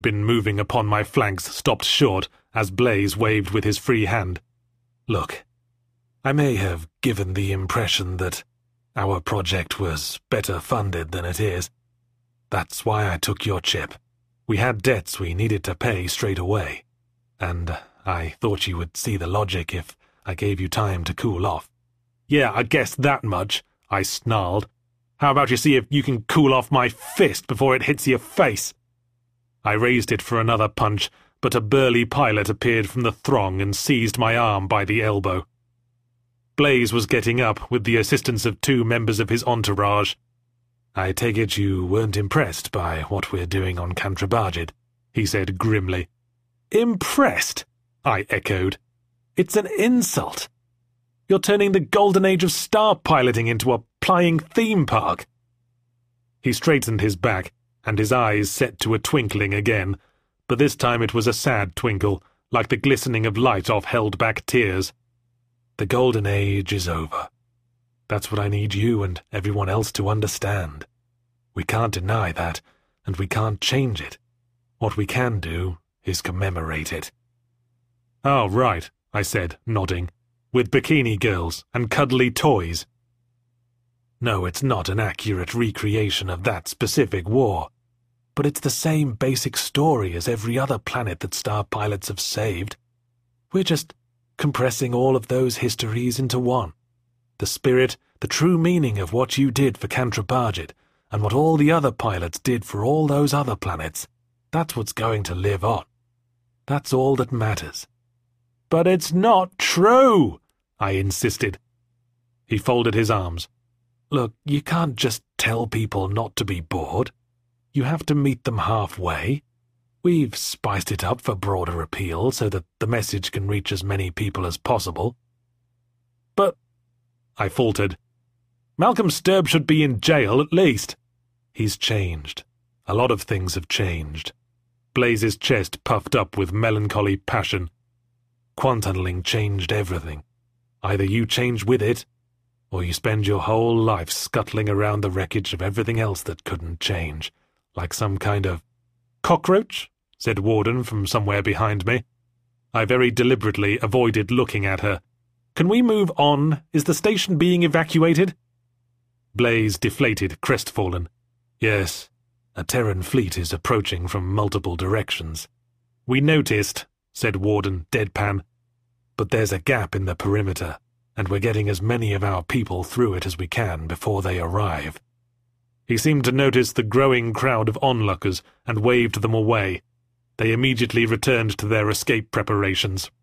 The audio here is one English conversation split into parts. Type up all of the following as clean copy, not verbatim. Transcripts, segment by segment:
been moving upon my flanks stopped short as Blaze waved with his free hand. "Look, I may have given the impression that our project was better funded than it is. That's why I took your chip. We had debts we needed to pay straight away, and I thought you would see the logic if I gave you time to cool off." "Yeah, I guessed that much," I snarled. "How about you see if you can cool off my fist before it hits your face?" I raised it for another punch, but a burly pilot appeared from the throng and seized my arm by the elbow. Blaze was getting up with the assistance of 2 members of his entourage. "I take it you weren't impressed by what we're doing on Cantrabagid," he said grimly. "Impressed?" I echoed. "It's an insult. You're turning the golden age of star piloting into a flying theme park." He straightened his back, and his eyes set to a twinkling again, but this time it was a sad twinkle, like the glistening of light off held-back tears. "The golden age is over. That's what I need you and everyone else to understand. We can't deny that, and we can't change it. What we can do is commemorate it." "Oh, right," I said, nodding. "With bikini girls and cuddly toys." "No, it's not an accurate recreation of that specific war, but it's the same basic story as every other planet that star pilots have saved. We're just compressing all of those histories into one. The spirit, the true meaning of what you did for Cantrabagid, and what all the other pilots did for all those other planets, that's what's going to live on. That's all that matters." "But it's not true," I insisted. He folded his arms. "Look, you can't just tell people not to be bored. You have to meet them halfway. We've spiced it up for broader appeal so that the message can reach as many people as possible." "But," I faltered, "Malcolm Sturb should be in jail at least." "He's changed. A lot of things have changed." Blaze's chest puffed up with melancholy passion. "Quantunneling changed everything. Either you change with it, or you spend your whole life scuttling around the wreckage of everything else that couldn't change, like some kind of—" "Cockroach?" said Warden from somewhere behind me. I very deliberately avoided looking at her. "Can we move on? Is the station being evacuated?" Blaze deflated, crestfallen. "Yes, a Terran fleet is approaching from multiple directions." "We noticed," said Warden, deadpan. "But there's a gap in the perimeter, and we're getting as many of our people through it as we can before they arrive." He seemed to notice the growing crowd of onlookers and waved them away. They immediately returned to their escape preparations.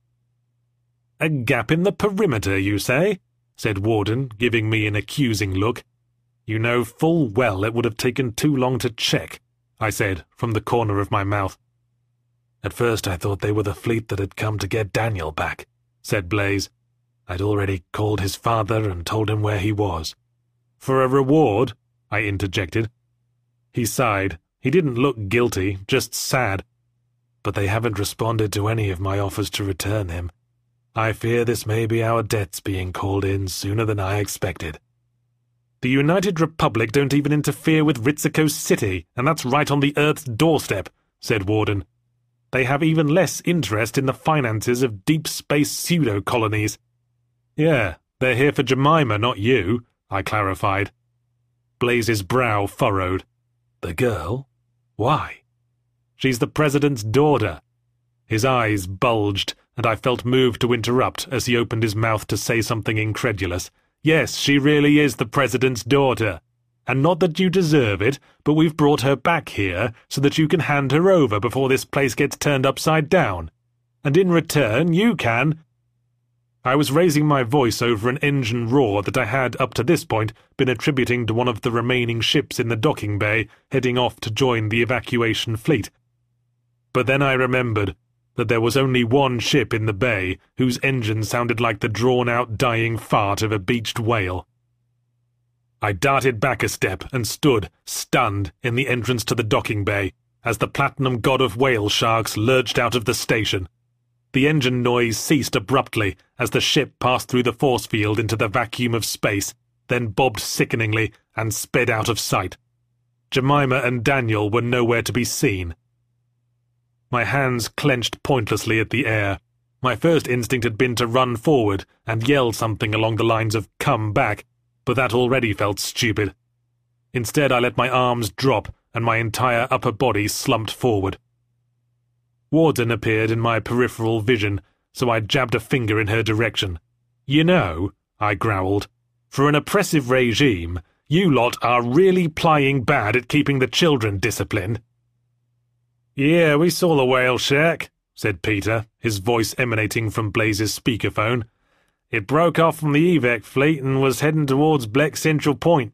"A gap in the perimeter, you say?" said Warden, giving me an accusing look. "You know full well it would have taken too long to check," I said, from the corner of my mouth. "At first I thought they were the fleet that had come to get Daniel back," said Blaze. "I'd already called his father and told him where he was." "For a reward?" I interjected. He sighed. He didn't look guilty, just sad. "But they haven't responded to any of my offers to return him. I fear this may be our debts being called in sooner than I expected." "The United Republic don't even interfere with Ritzico City, and that's right on the Earth's doorstep," said Warden. "They have even less interest in the finances of deep space pseudo-colonies." "Yeah, they're here for Jemima, not you," I clarified. Blaze's brow furrowed. "The girl? Why?" "She's the President's daughter." His eyes bulged, and I felt moved to interrupt as he opened his mouth to say something incredulous. "Yes, she really is the President's daughter. And not that you deserve it, but we've brought her back here so that you can hand her over before this place gets turned upside down. And in return, you can—" I was raising my voice over an engine roar that I had, up to this point, been attributing to one of the remaining ships in the docking bay heading off to join the evacuation fleet. But then I remembered that there was only one ship in the bay whose engine sounded like the drawn-out dying fart of a beached whale. I darted back a step and stood, stunned, in the entrance to the docking bay, as the platinum god of whale sharks lurched out of the station. The engine noise ceased abruptly as the ship passed through the force field into the vacuum of space, then bobbed sickeningly and sped out of sight. Jemima and Daniel were nowhere to be seen. My hands clenched pointlessly at the air. My first instinct had been to run forward and yell something along the lines of "come back," but that already felt stupid. Instead, I let my arms drop and my entire upper body slumped forward. Warden appeared in my peripheral vision, so I jabbed a finger in her direction. "You know," I growled, "for an oppressive regime, you lot are really plying bad at keeping the children disciplined." "Yeah, we saw the whale shack," said Peter, his voice emanating from Blaze's speakerphone. "It broke off from the evac fleet and was heading towards Black Central Point."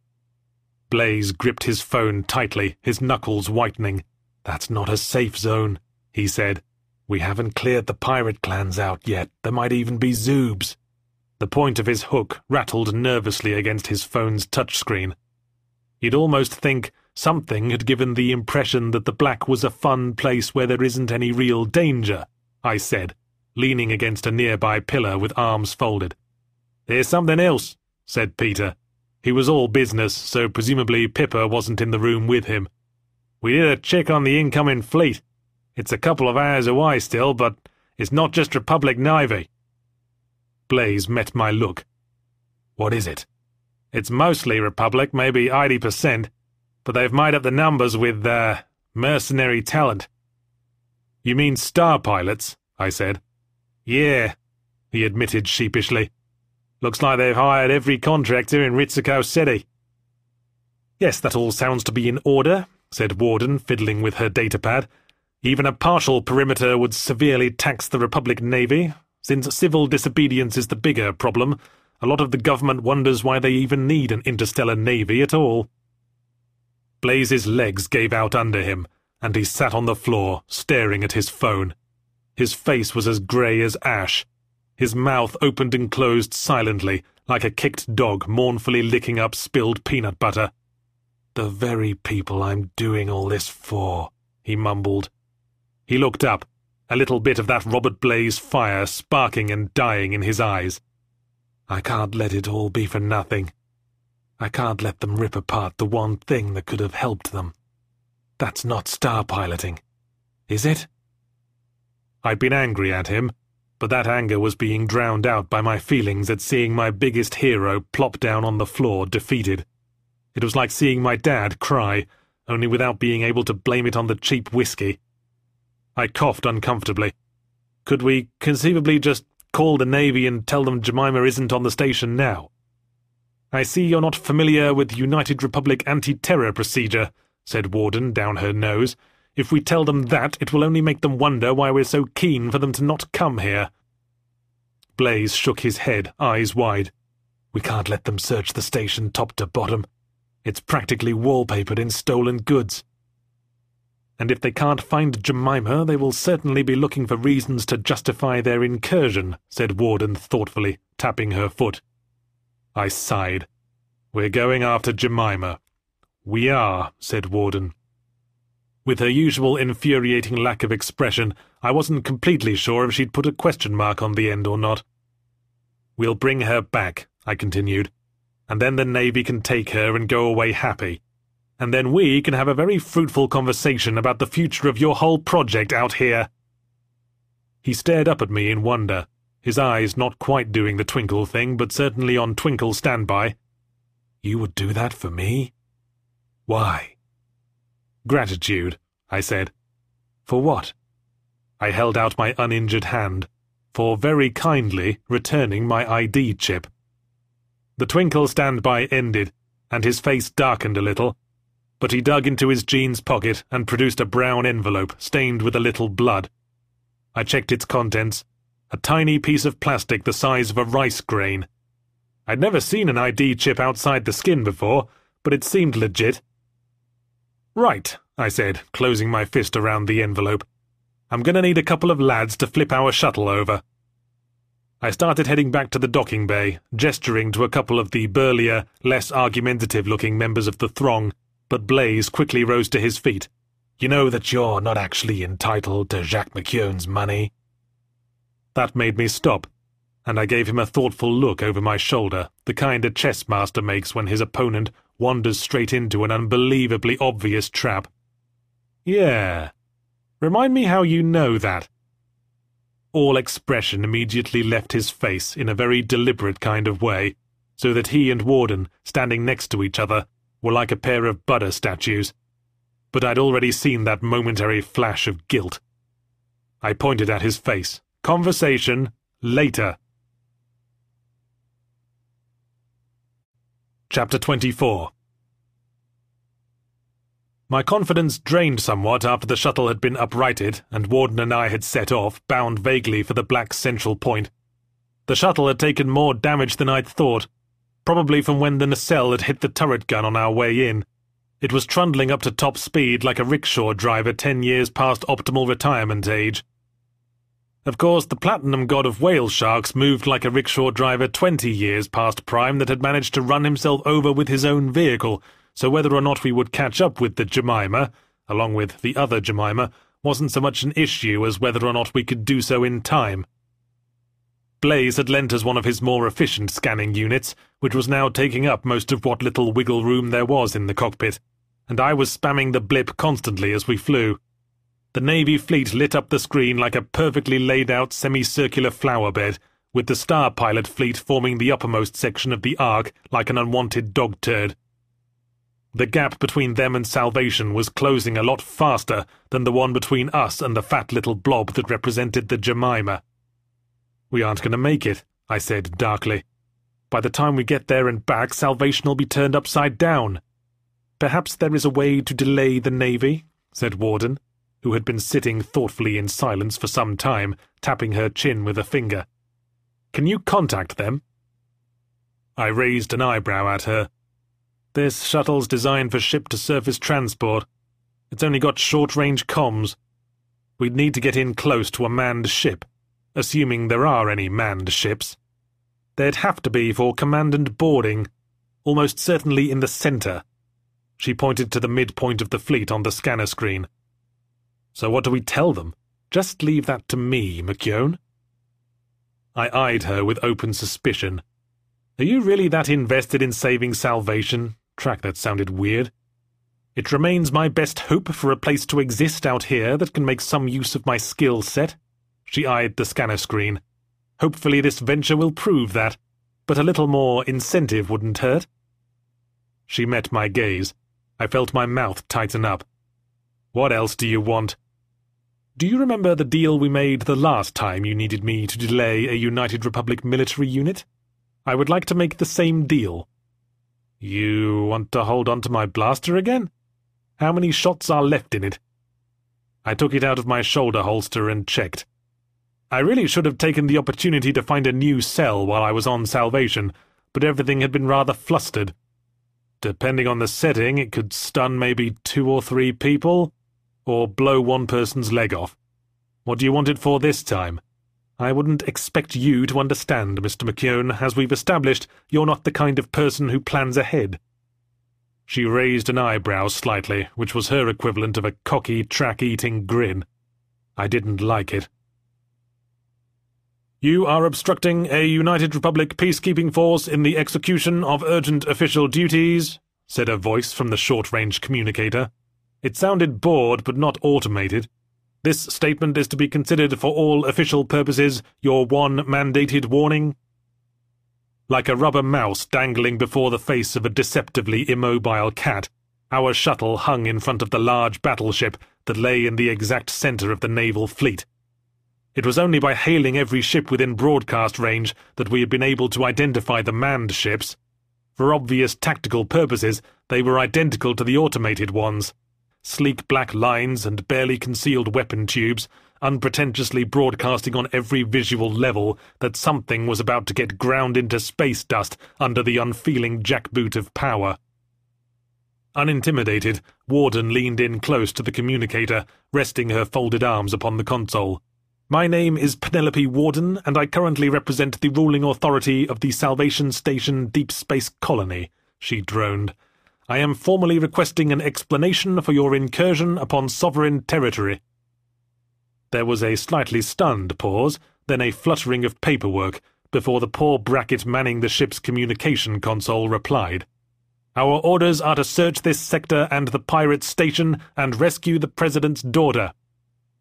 Blaze gripped his phone tightly, his knuckles whitening. "That's not a safe zone," he said. "We haven't cleared the pirate clans out yet. There might even be Zoobs." The point of his hook rattled nervously against his phone's touchscreen. You'd almost think something had given the impression that the Black was a fun place where there isn't any real danger, I said, leaning against a nearby pillar with arms folded. "There's something else," said Peter. He was all business, so presumably Pippa wasn't in the room with him. "We did a check on the incoming fleet. It's a couple of hours away still, but it's not just Republic Navy." Blaze met my look. "What is it?" "It's mostly Republic, maybe 80%, but they've made up the numbers with, mercenary talent." "You mean star pilots?" I said. "Yeah," he admitted sheepishly. "Looks like they've hired every contractor in Ritsuko City." "Yes, that all sounds to be in order," said Warden, fiddling with her datapad. "Even a partial perimeter would severely tax the Republic Navy. Since civil disobedience is the bigger problem, a lot of the government wonders why they even need an interstellar navy at all." Blaze's legs gave out under him, and he sat on the floor, staring at his phone. His face was as grey as ash. His mouth opened and closed silently, like a kicked dog mournfully licking up spilled peanut butter. "The very people I'm doing all this for," he mumbled. He looked up, a little bit of that Robert Blaze fire sparking and dying in his eyes. "I can't let it all be for nothing. I can't let them rip apart the one thing that could have helped them. That's not star piloting, is it?" I'd been angry at him, but that anger was being drowned out by my feelings at seeing my biggest hero plop down on the floor defeated. It was like seeing my dad cry, only without being able to blame it on the cheap whiskey. I coughed uncomfortably. "Could we conceivably just call the Navy and tell them Jemima isn't on the station now?" "I see you're not familiar with United Republic anti-terror procedure," said Warden down her nose. "If we tell them that, it will only make them wonder why we're so keen for them to not come here." Blaze shook his head, eyes wide. "We can't let them search the station top to bottom. It's practically wallpapered in stolen goods." "And if they can't find Jemima, they will certainly be looking for reasons to justify their incursion," said Warden thoughtfully, tapping her foot. I sighed. "We're going after Jemima." "We are," said Warden. With her usual infuriating lack of expression, I wasn't completely sure if she'd put a question mark on the end or not. "We'll bring her back," I continued, "and then the Navy can take her and go away happy. And then we can have a very fruitful conversation about the future of your whole project out here." He stared up at me in wonder, his eyes not quite doing the twinkle thing, but certainly on twinkle standby. "You would do that for me? Why?" "Gratitude," I said. "For what?" I held out my uninjured hand, for very kindly returning my ID chip. The twinkle standby ended, and his face darkened a little, but he dug into his jeans pocket and produced a brown envelope stained with a little blood. I checked its contents, a tiny piece of plastic the size of a rice grain. I'd never seen an ID chip outside the skin before, but it seemed legit. "Right," I said, closing my fist around the envelope. "I'm going to need a couple of lads to flip our shuttle over." I started heading back to the docking bay, gesturing to a couple of the burlier, less argumentative-looking members of the throng, but Blaze quickly rose to his feet. "You know that you're not actually entitled to Jacques McKeown's money?" That made me stop, and I gave him a thoughtful look over my shoulder, the kind a chess master makes when his opponent wanders straight into an unbelievably obvious trap. "Yeah." Remind me how you know that." All expression immediately left his face in a very deliberate kind of way, so that he and Warden, standing next to each other, were like a pair of Buddha statues. But I'd already seen that momentary flash of guilt. I pointed at his face. "Conversation later." Chapter 24. My confidence drained somewhat after the shuttle had been uprighted and Warden and I had set off, bound vaguely for the black central point. The shuttle had taken more damage than I'd thought, probably from when the nacelle had hit the turret gun on our way in. It was trundling up to top speed like a rickshaw driver 10 years past optimal retirement age. Of course, the platinum god of whale sharks moved like a rickshaw driver 20 years past prime that had managed to run himself over with his own vehicle, so whether or not we would catch up with the Jemima, along with the other Jemima, wasn't so much an issue as whether or not we could do so in time. Blaze had lent us one of his more efficient scanning units, which was now taking up most of what little wiggle room there was in the cockpit, and I was spamming the blip constantly as we flew. The Navy fleet lit up the screen like a perfectly laid-out semicircular flower bed, with the Star Pilot fleet forming the uppermost section of the arc like an unwanted dog turd. The gap between them and Salvation was closing a lot faster than the one between us and the fat little blob that represented the Jemima. "We aren't going to make it," I said darkly. "By the time we get there and back, Salvation will be turned upside down." "Perhaps there is a way to delay the Navy," said Warden, who had been sitting thoughtfully in silence for some time, tapping her chin with a finger. "Can you contact them?" I raised an eyebrow at her. "This shuttle's designed for ship-to-surface transport. It's only got short-range comms. We'd need to get in close to a manned ship, assuming there are any manned ships. There'd have to be for command and boarding, almost certainly in the center." She pointed to the midpoint of the fleet on the scanner screen. "So what do we tell them? Just leave that to me, McKeown." I eyed her with open suspicion. "Are you really that invested in saving Salvation?" Track, that sounded weird. "It remains my best hope for a place to exist out here that can make some use of my skill set." She eyed the scanner screen. "Hopefully this venture will prove that, but a little more incentive wouldn't hurt." She met my gaze. I felt my mouth tighten up. "What else do you want?" "Do you remember the deal we made the last time you needed me to delay a United Republic military unit? I would like to make the same deal." "You want to hold on to my blaster again? How many shots are left in it?" I took it out of my shoulder holster and checked. I really should have taken the opportunity to find a new cell while I was on Salvation, but everything had been rather flustered. Depending on the setting, it could stun maybe 2 or 3 people, or blow one person's leg off. What do you want it for this time? I wouldn't expect you to understand, Mr. McKeown. As we've established, you're not the kind of person who plans ahead." She raised an eyebrow slightly, which was her equivalent of a cocky, track-eating grin. I didn't like it. "You are obstructing a United Republic peacekeeping force in the execution of urgent official duties," said a voice from the short-range communicator. It sounded bored but not automated. "This statement is to be considered for all official purposes your one mandated warning." Like a rubber mouse dangling before the face of a deceptively immobile cat, our shuttle hung in front of the large battleship that lay in the exact center of the naval fleet. It was only by hailing every ship within broadcast range that we had been able to identify the manned ships. For obvious tactical purposes, they were identical to the automated ones. Sleek black lines and barely concealed weapon tubes, unpretentiously broadcasting on every visual level that something was about to get ground into space dust under the unfeeling jackboot of power. Unintimidated, Warden leaned in close to the communicator, resting her folded arms upon the console. "My name is Penelope Warden, and I currently represent the ruling authority of the Salvation Station Deep Space Colony," she droned. "I am formally requesting an explanation for your incursion upon sovereign territory." There was a slightly stunned pause, then a fluttering of paperwork, before the poor bracket manning the ship's communication console replied. "Our orders are to search this sector and the pirate station and rescue the President's daughter."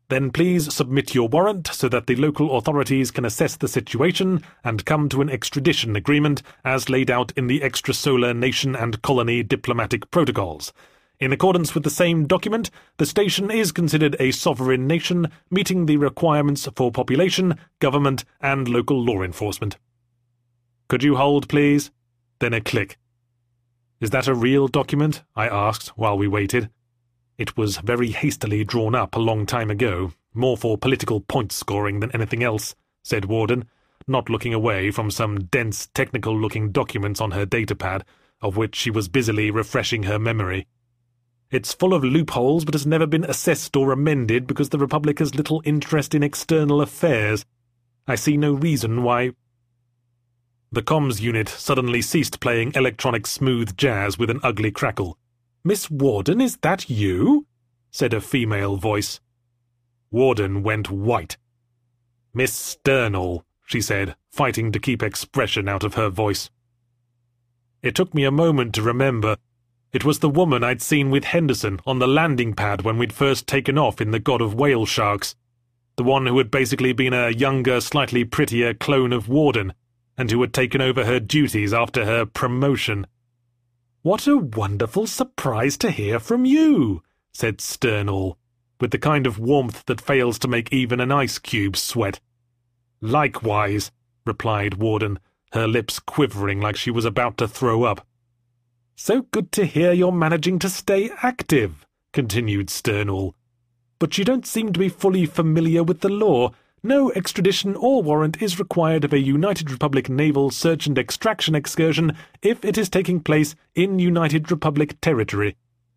Then please submit your warrant so that the local authorities can assess the situation and come to an extradition agreement as laid out in the extrasolar nation and colony diplomatic protocols. In accordance with the same document, the station is considered a sovereign nation, meeting the requirements for population, government, and local law enforcement. Could you hold, please? Then a click. Is that a real document? I asked while we waited. It was very hastily drawn up a long time ago, more for political point-scoring than anything else, said Warden, not looking away from some dense, technical-looking documents on her datapad, of which she was busily refreshing her memory. It's full of loopholes, but has never been assessed or amended because the Republic has little interest in external affairs. I see no reason why... The comms unit suddenly ceased playing electronic smooth jazz with an ugly crackle. "Miss Warden, is that you?" said a female voice. Warden went white. "Miss Sternall," she said, fighting to keep expression out of her voice. It took me a moment to remember. It was the woman I'd seen with Henderson on the landing pad when we'd first taken off in the God of Whale Sharks. The one who had basically been a younger, slightly prettier clone of Warden, and who had taken over her duties after her promotion. "What a wonderful surprise to hear from you," said Sternall, with the kind of warmth that fails to make even an ice cube sweat. "Likewise," replied Warden, her lips quivering like she was about to throw up. "So good to hear you're managing to stay active," continued Sternall. "But you don't seem to be fully familiar with the law. No extradition or warrant is required of a United Republic naval search and extraction excursion if it is taking place in United Republic territory."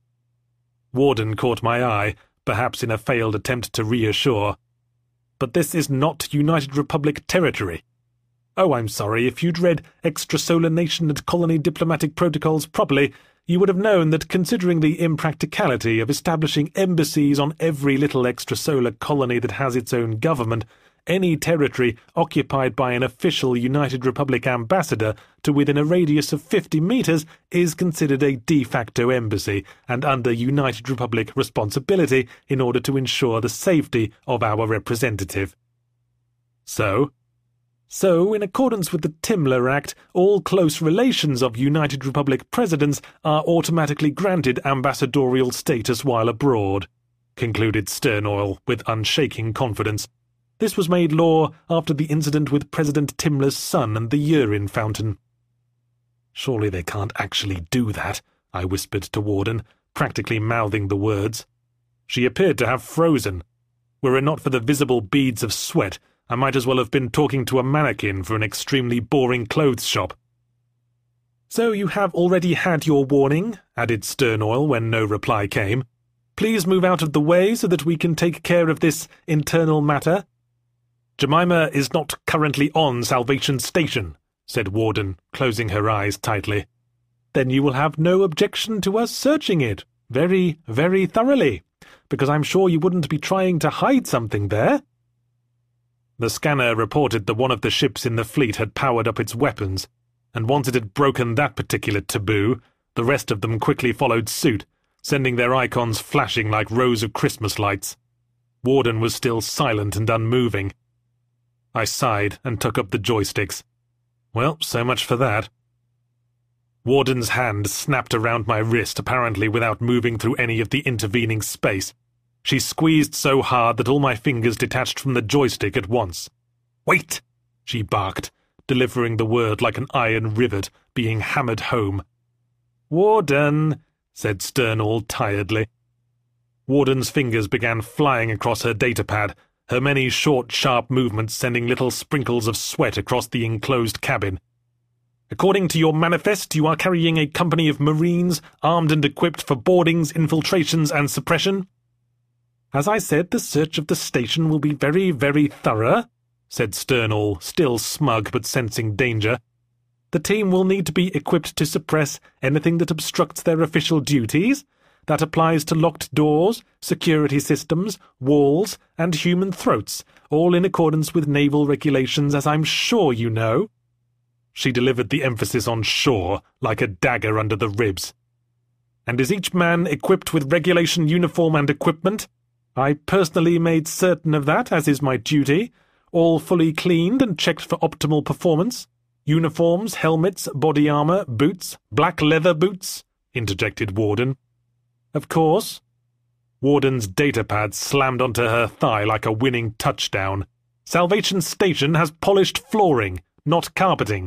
Warden caught my eye, perhaps in a failed attempt to reassure. "But this is not United Republic territory." "Oh, I'm sorry. If you'd read Extrasolar Nation and Colony Diplomatic Protocols properly, you would have known that considering the impracticality of establishing embassies on every little extrasolar colony that has its own government, any territory occupied by an official United Republic ambassador to within a radius of 50 meters is considered a de facto embassy and under United Republic responsibility in order to ensure the safety of our representative. So, in accordance with the Timler Act, all close relations of United Republic presidents are automatically granted ambassadorial status while abroad," concluded Sternall with unshaking confidence. "This was made law after the incident with President Timler's son and the urine fountain." "Surely they can't actually do that," I whispered to Warden, practically mouthing the words. She appeared to have frozen. Were it not for the visible beads of sweat, I might as well have been talking to a mannequin for an extremely boring clothes shop. "So you have already had your warning," added Sternall when no reply came. "Please move out of the way so that we can take care of this internal matter." "Jemima is not currently on Salvation Station," said Warden, closing her eyes tightly. "Then you will have no objection to us searching it, very, very thoroughly, because I'm sure you wouldn't be trying to hide something there." The scanner reported that one of the ships in the fleet had powered up its weapons, and once it had broken that particular taboo, the rest of them quickly followed suit, sending their icons flashing like rows of Christmas lights. Warden was still silent and unmoving. I sighed and took up the joysticks. Well, so much for that. Warden's hand snapped around my wrist, apparently without moving through any of the intervening space. She squeezed so hard that all my fingers detached from the joystick at once. "Wait!" she barked, delivering the word like an iron rivet being hammered home. "Warden," said Sternall tiredly. Warden's fingers began flying across her datapad, her many short, sharp movements sending little sprinkles of sweat across the enclosed cabin. "According to your manifest, you are carrying a company of Marines armed and equipped for boardings, infiltrations, and suppression?" "As I said, the search of the station will be very, very thorough," said Sternall, still smug but sensing danger. "The team will need to be equipped to suppress anything that obstructs their official duties. That applies to locked doors, security systems, walls, and human throats, all in accordance with naval regulations, as I'm sure you know." She delivered the emphasis on sure, like a dagger under the ribs. "And is each man equipped with regulation uniform and equipment?" I personally made certain of that, as is my duty. All fully cleaned and checked for optimal performance. Uniforms, helmets, body armor, boots, black leather boots, interjected Warden. Of course. Warden's datapad slammed onto her thigh like a winning touchdown. Salvation Station has polished flooring, not carpeting.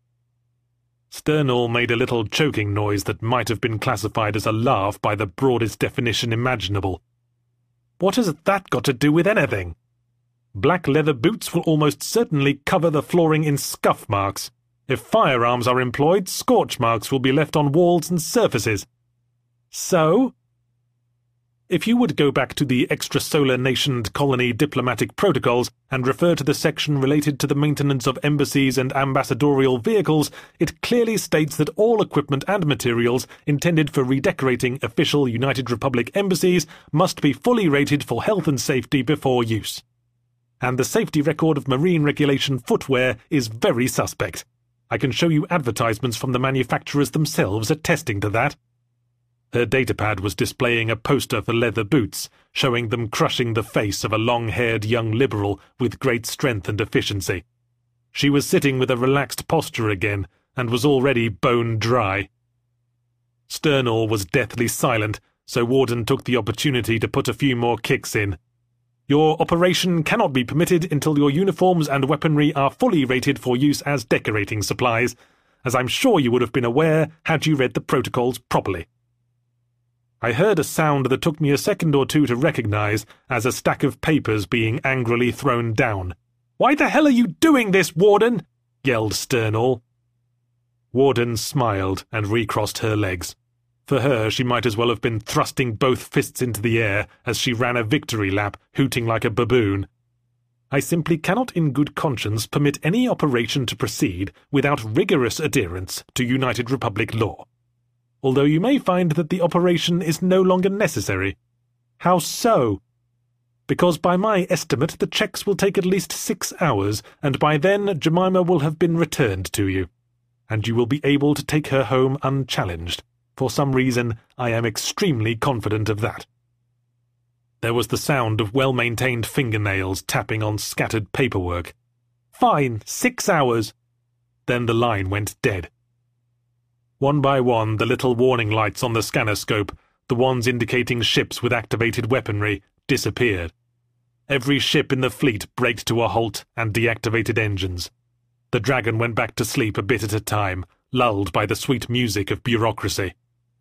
Sternall made a little choking noise that might have been classified as a laugh by the broadest definition imaginable. What has that got to do with anything? Black leather boots will almost certainly cover the flooring in scuff marks. If firearms are employed, scorch marks will be left on walls and surfaces. So, if you would go back to the extrasolar nationed colony diplomatic protocols and refer to the section related to the maintenance of embassies and ambassadorial vehicles, it clearly states that all equipment and materials intended for redecorating official United Republic embassies must be fully rated for health and safety before use. And the safety record of marine regulation footwear is very suspect. I can show you advertisements from the manufacturers themselves attesting to that. Her datapad was displaying a poster for leather boots, showing them crushing the face of a long-haired young liberal with great strength and efficiency. She was sitting with a relaxed posture again, and was already bone dry. Sternall was deathly silent, so Warden took the opportunity to put a few more kicks in. Your operation cannot be permitted until your uniforms and weaponry are fully rated for use as decorating supplies, as I'm sure you would have been aware had you read the protocols properly. I heard a sound that took me a second or two to recognize as a stack of papers being angrily thrown down. "Why the hell are you doing this, Warden?" yelled Sternall. Warden smiled and recrossed her legs. For her, she might as well have been thrusting both fists into the air as she ran a victory lap, hooting like a baboon. I simply cannot in good conscience permit any operation to proceed without rigorous adherence to United Republic law. Although you may find that the operation is no longer necessary. How so? Because by my estimate the checks will take at least 6 hours, and by then Jemima will have been returned to you, and you will be able to take her home unchallenged. For some reason, I am extremely confident of that. There was the sound of well-maintained fingernails tapping on scattered paperwork. Fine, 6 hours. Then the line went dead. One by one, the little warning lights on the scanner scope, the ones indicating ships with activated weaponry, disappeared. Every ship in the fleet braked to a halt and deactivated engines. The Dragon went back to sleep a bit at a time, lulled by the sweet music of bureaucracy.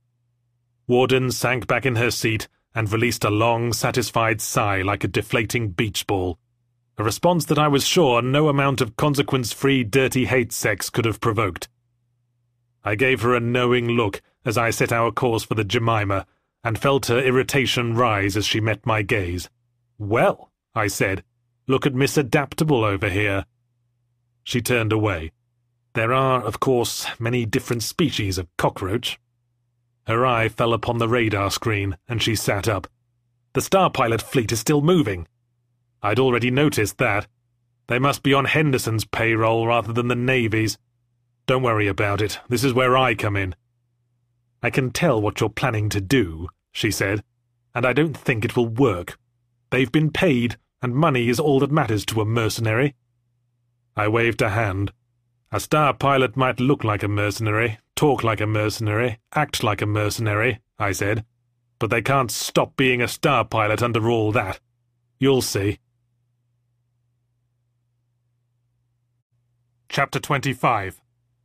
Warden sank back in her seat and released a long, satisfied sigh like a deflating beach ball, a response that I was sure no amount of consequence-free dirty hate sex could have provoked. I gave her a knowing look as I set our course for the Jemima, and felt her irritation rise as she met my gaze. "Well," I said, "look at Miss Adaptable over here." She turned away. There are, of course, many different species of cockroach. Her eye fell upon the radar screen, and she sat up. The Starpilot fleet is still moving. I'd already noticed that. They must be on Henderson's payroll rather than the Navy's. Don't worry about it. This is where I come in. "I can tell what you're planning to do," she said, "and I don't think it will work. They've been paid, and money is all that matters to a mercenary." I waved a hand. A star pilot might look like a mercenary, talk like a mercenary, act like a mercenary, I said, "but they can't stop being a star pilot under all that. You'll see." Chapter 25.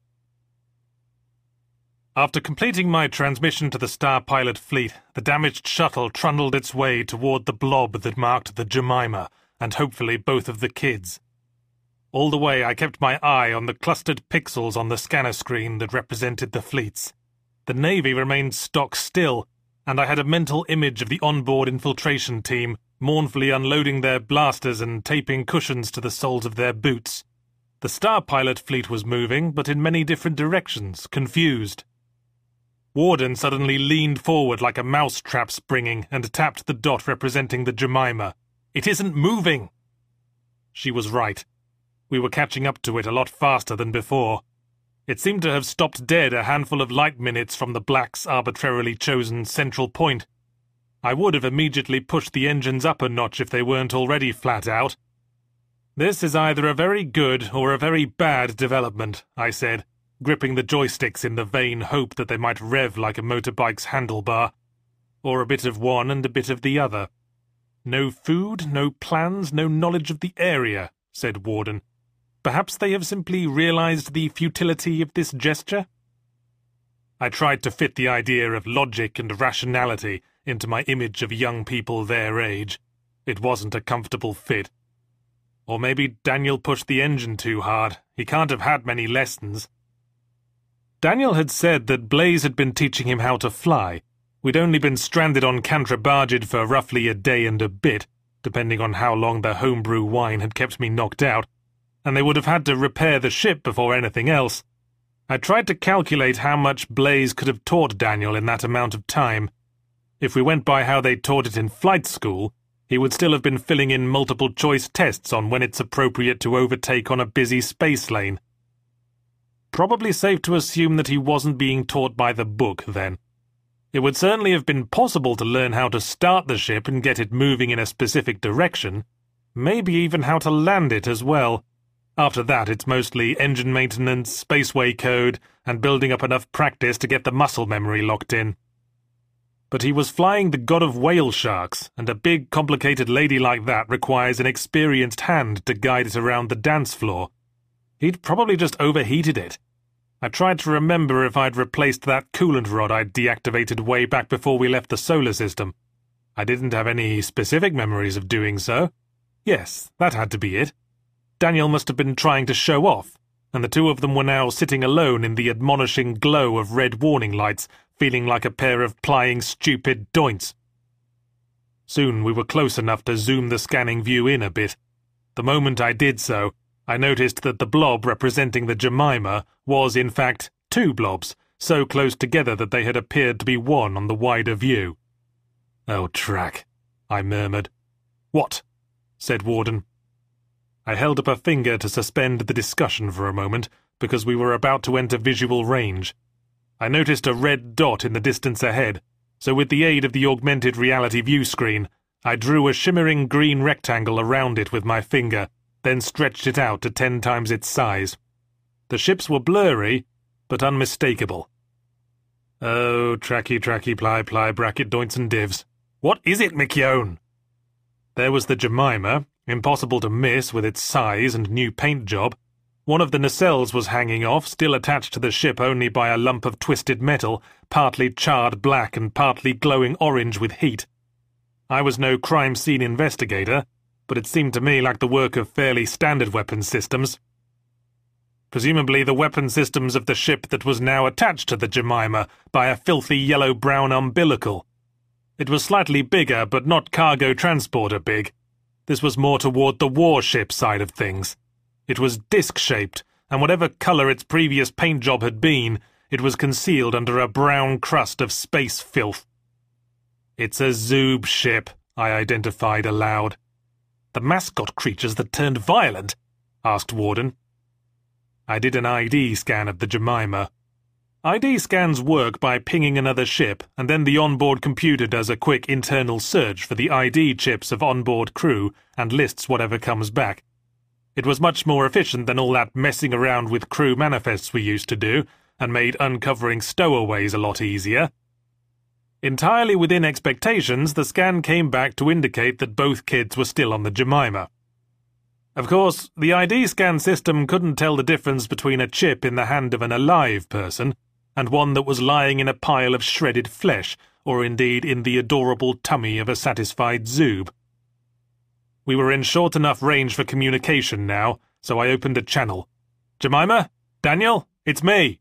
After completing my transmission to the Star Pilot fleet, the damaged shuttle trundled its way toward the blob that marked the Jemima, and hopefully both of the kids. All the way I kept my eye on the clustered pixels on the scanner screen that represented the fleets. The Navy remained stock still, and I had a mental image of the onboard infiltration team mournfully unloading their blasters and taping cushions to the soles of their boots. The Star Pilot fleet was moving, but in many different directions, confused. Warden suddenly leaned forward like a mousetrap springing and tapped the dot representing the Jemima. "It isn't moving!" She was right. We were catching up to it a lot faster than before. It seemed to have stopped dead a handful of light minutes from the Black's arbitrarily chosen central point. I would have immediately pushed the engines up a notch if they weren't already flat out. "This is either a very good or a very bad development," I said, gripping the joysticks in the vain hope that they might rev like a motorbike's handlebar, or a bit of one and a bit of the other. "No food, no plans, no knowledge of the area," said Warden. "Perhaps they have simply realized the futility of this gesture?" I tried to fit the idea of logic and rationality into my image of young people their age. It wasn't a comfortable fit. Or maybe Daniel pushed the engine too hard. He can't have had many lessons. Daniel had said that Blaze had been teaching him how to fly. We'd only been stranded on Cantrabagid for roughly a day and a bit, depending on how long the homebrew wine had kept me knocked out, and they would have had to repair the ship before anything else. I tried to calculate how much Blaze could have taught Daniel in that amount of time. If we went by how they taught it in flight school, he would still have been filling in multiple-choice tests on when it's appropriate to overtake on a busy space lane. Probably safe to assume that he wasn't being taught by the book, then. It would certainly have been possible to learn how to start the ship and get it moving in a specific direction, maybe even how to land it as well. After that, it's mostly engine maintenance, spaceway code, and building up enough practice to get the muscle memory locked in. But he was flying the god of whale sharks, and a big, complicated lady like that requires an experienced hand to guide it around the dance floor. He'd probably just overheated it. I tried to remember if I'd replaced that coolant rod I'd deactivated way back before we left the solar system. I didn't have any specific memories of doing so. Yes, that had to be it. Daniel must have been trying to show off, and the two of them were now sitting alone in the admonishing glow of red warning lights, feeling like a pair of plying stupid doints. Soon we were close enough to zoom the scanning view in a bit. The moment I did so, I noticed that the blob representing the Jemima was, in fact, two blobs, so close together that they had appeared to be one on the wider view. "Oh, track," I murmured. "What?" said Warden. I held up a finger to suspend the discussion for a moment, because we were about to enter visual range. I noticed a red dot in the distance ahead, so with the aid of the augmented reality view screen, I drew a shimmering green rectangle around it with my finger, then stretched it out to 10 times its size. The ships were blurry, but unmistakable. "Oh, tracky, ply, bracket, doints and divs. What is it, McKeown?" There was the Jemima, impossible to miss with its size and new paint job. One of the nacelles was hanging off, still attached to the ship only by a lump of twisted metal, partly charred black and partly glowing orange with heat. I was no crime scene investigator, but it seemed to me like the work of fairly standard weapons systems. Presumably the weapon systems of the ship that was now attached to the Jemima by a filthy yellow-brown umbilical. It was slightly bigger, but not cargo transporter big. This was more toward the warship side of things. It was disc-shaped, and whatever colour its previous paint job had been, it was concealed under a brown crust of space filth. "It's a Zoob ship," I identified aloud. "The mascot creatures that turned violent?" asked Warden. I did an ID scan of the Jemima. ID scans work by pinging another ship, and then the onboard computer does a quick internal search for the ID chips of onboard crew and lists whatever comes back. It was much more efficient than all that messing around with crew manifests we used to do, and made uncovering stowaways a lot easier. Entirely within expectations, the scan came back to indicate that both kids were still on the Jemima. Of course, the ID scan system couldn't tell the difference between a chip in the hand of an alive person and one that was lying in a pile of shredded flesh, or indeed in the adorable tummy of a satisfied Zoob. We were in short enough range for communication now, so I opened a channel. "Jemima? Daniel? It's me!"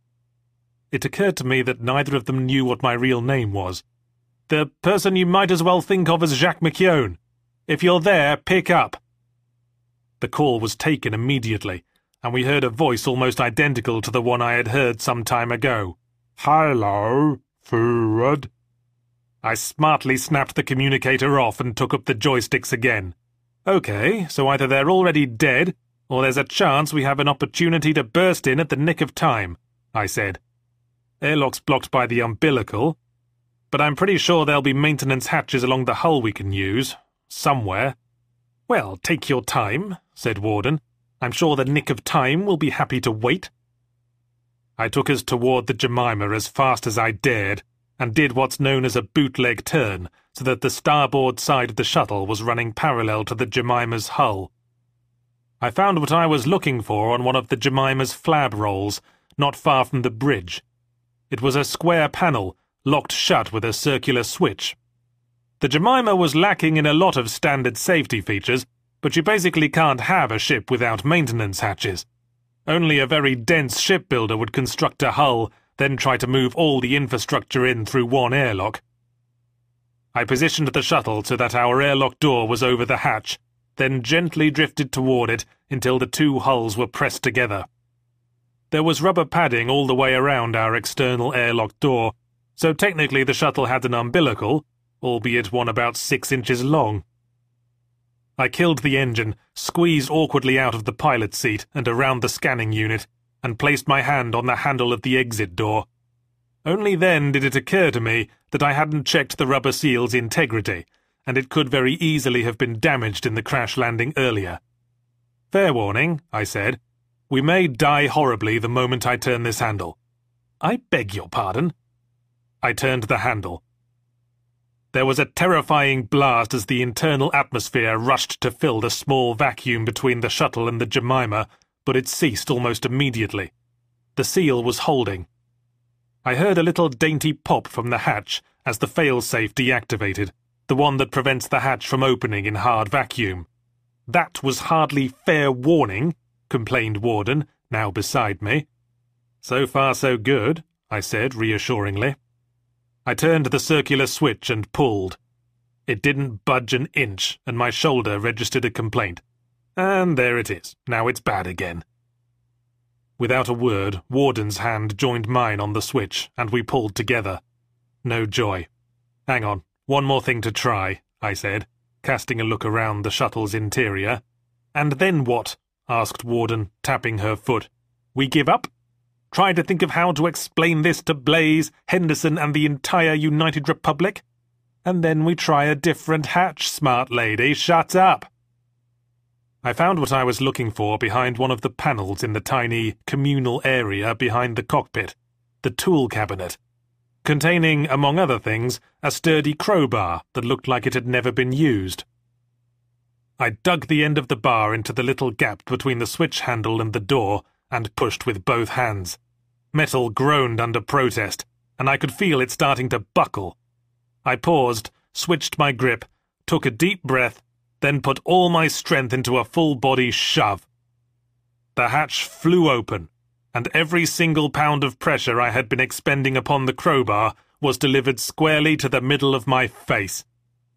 It occurred to me that neither of them knew what my real name was. "The person you might as well think of as Jacques McKeown. If you're there, pick up." The call was taken immediately, and we heard a voice almost identical to the one I had heard some time ago. "Hello, forward." I smartly snapped the communicator off and took up the joysticks again. "Okay, so either they're already dead, or there's a chance we have an opportunity to burst in at the nick of time," I said. "Airlock's blocked by the umbilical. but I'm pretty sure there'll be maintenance hatches along the hull we can use. Somewhere. Well, take your time, said Warden. I'm sure the Nick of Time will be happy to wait. I took us toward the Jemima as fast as I dared, and did what's known as a bootleg turn, so that the starboard side of the shuttle was running parallel to the Jemima's hull. I found what I was looking for on one of the Jemima's flab rolls, not far from the bridge. It was a square panel, locked shut with a circular switch. The Jemima was lacking in a lot of standard safety features, but you basically can't have a ship without maintenance hatches. Only a very dense shipbuilder would construct a hull, then try to move all the infrastructure in through one airlock. I positioned the shuttle so that our airlock door was over the hatch, then gently drifted toward it until the two hulls were pressed together. There was rubber padding all the way around our external airlock door, so technically the shuttle had an umbilical, albeit one about 6 inches long. I killed the engine, squeezed awkwardly out of the pilot's seat and around the scanning unit, and placed my hand on the handle of the exit door. Only then did it occur to me that I hadn't checked the rubber seal's integrity, and it could very easily have been damaged in the crash landing earlier. Fair warning, I said. We may die horribly the moment I turn this handle. I beg your pardon. I turned the handle. There was a terrifying blast as the internal atmosphere rushed to fill the small vacuum between the shuttle and the Jemima, but it ceased almost immediately. The seal was holding. I heard a little dainty pop from the hatch as the fail-safe deactivated, the one that prevents the hatch from opening in hard vacuum. That was hardly fair warning, complained Warden, now beside me. So far so good, I said reassuringly. I turned the circular switch and pulled. It didn't budge an inch, and my shoulder registered a complaint. And there it is. Now it's bad again. Without a word, Warden's hand joined mine on the switch, and we pulled together. No joy. Hang on, one more thing to try, I said, casting a look around the shuttle's interior. And then what? Asked Warden, tapping her foot. We give up? Try to think of how to explain this to Blaze, Henderson, and the entire United Republic? And then we try a different hatch, smart lady. Shut up! I found what I was looking for behind one of the panels in the tiny communal area behind the cockpit, the tool cabinet, containing, among other things, a sturdy crowbar that looked like it had never been used. I dug the end of the bar into the little gap between the switch handle and the door and pushed with both hands. Metal groaned under protest, and I could feel it starting to buckle. I paused, switched my grip, took a deep breath, then put all my strength into a full-body shove. The hatch flew open, and every single pound of pressure I had been expending upon the crowbar was delivered squarely to the middle of my face.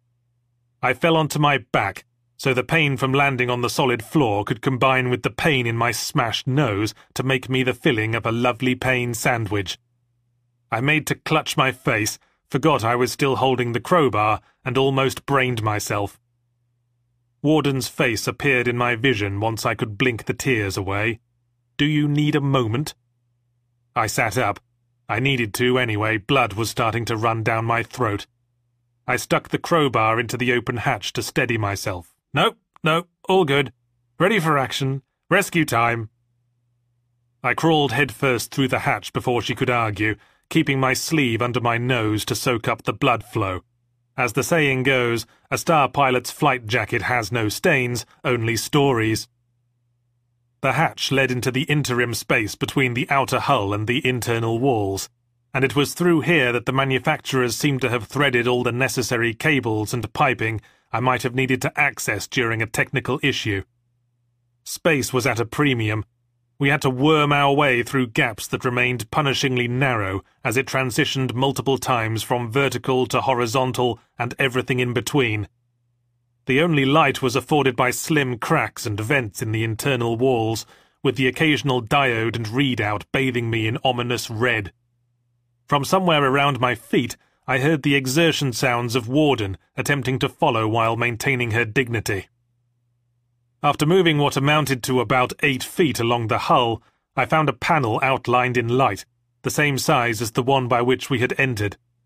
I fell onto my back, so the pain from landing on the solid floor could combine with the pain in my smashed nose to make me the filling of a lovely pain sandwich. I made to clutch my face, forgot I was still holding the crowbar, and almost brained myself. Warden's face appeared in my vision once I could blink the tears away. Do you need a moment? I sat up. I needed to anyway, blood was starting to run down my throat. I stuck the crowbar into the open hatch to steady myself. No, all good. Ready for action. Rescue time. I crawled headfirst through the hatch before she could argue, keeping my sleeve under my nose to soak up the blood flow. As the saying goes, a star pilot's flight jacket has no stains, only stories. The hatch led into the interim space between the outer hull and the internal walls, and it was through here that the manufacturers seemed to have threaded all the necessary cables and piping I might have needed to access during a technical issue. Space was at a premium. We had to worm our way through gaps that remained punishingly narrow as it transitioned multiple times from vertical to horizontal and everything in between. The only light was afforded by slim cracks and vents in the internal walls, with the occasional diode and readout bathing me in ominous red. From somewhere around my feet, I heard the exertion sounds of Warden attempting to follow while maintaining her dignity. After moving what amounted to about 8 feet along the hull, I found a panel outlined in light, the same size as the one by which we had entered.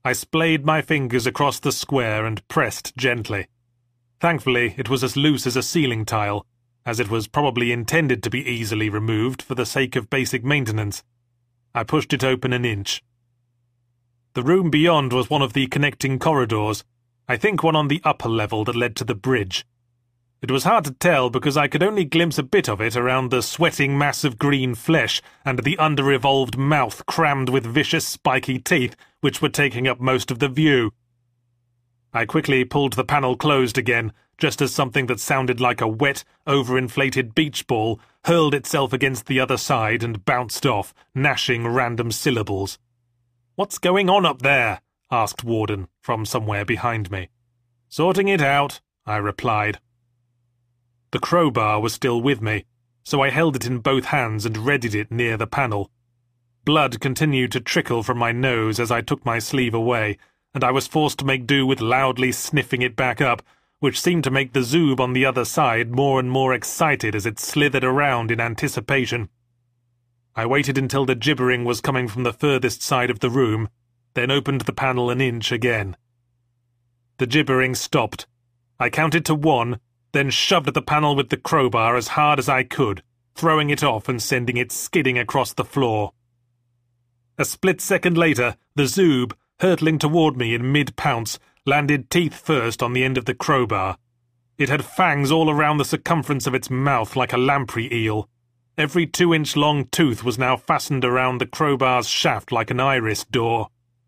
I splayed my fingers across the square and pressed gently. Thankfully, it was as loose as a ceiling tile, as it was probably intended to be easily removed for the sake of basic maintenance. I pushed it open an inch. The room beyond was one of the connecting corridors, I think one on the upper level that led to the bridge. It was hard to tell because I could only glimpse a bit of it around the sweating mass of green flesh and the under-evolved mouth crammed with vicious spiky teeth which were taking up most of the view. I quickly pulled the panel closed again, just as something that sounded like a wet, overinflated beach ball hurled itself against the other side and bounced off, gnashing random syllables. "What's going on up there?" asked Warden, from somewhere behind me. "Sorting it out," I replied. The crowbar was still with me, so I held it in both hands and readied it near the panel. Blood continued to trickle from my nose as I took my sleeve away, and I was forced to make do with loudly sniffing it back up, which seemed to make the Zoob on the other side more and more excited as it slithered around in anticipation. I waited until the gibbering was coming from the furthest side of the room, then opened the panel an inch again. The gibbering stopped. I counted to 1, then shoved at the panel with the crowbar as hard as I could, throwing it off and sending it skidding across the floor. A split second later, the Zoob, hurtling toward me in mid-pounce, landed teeth first on the end of the crowbar. It had fangs all around the circumference of its mouth like a lamprey eel. Every 2-inch-long tooth was now fastened around the crowbar's shaft like an iris door.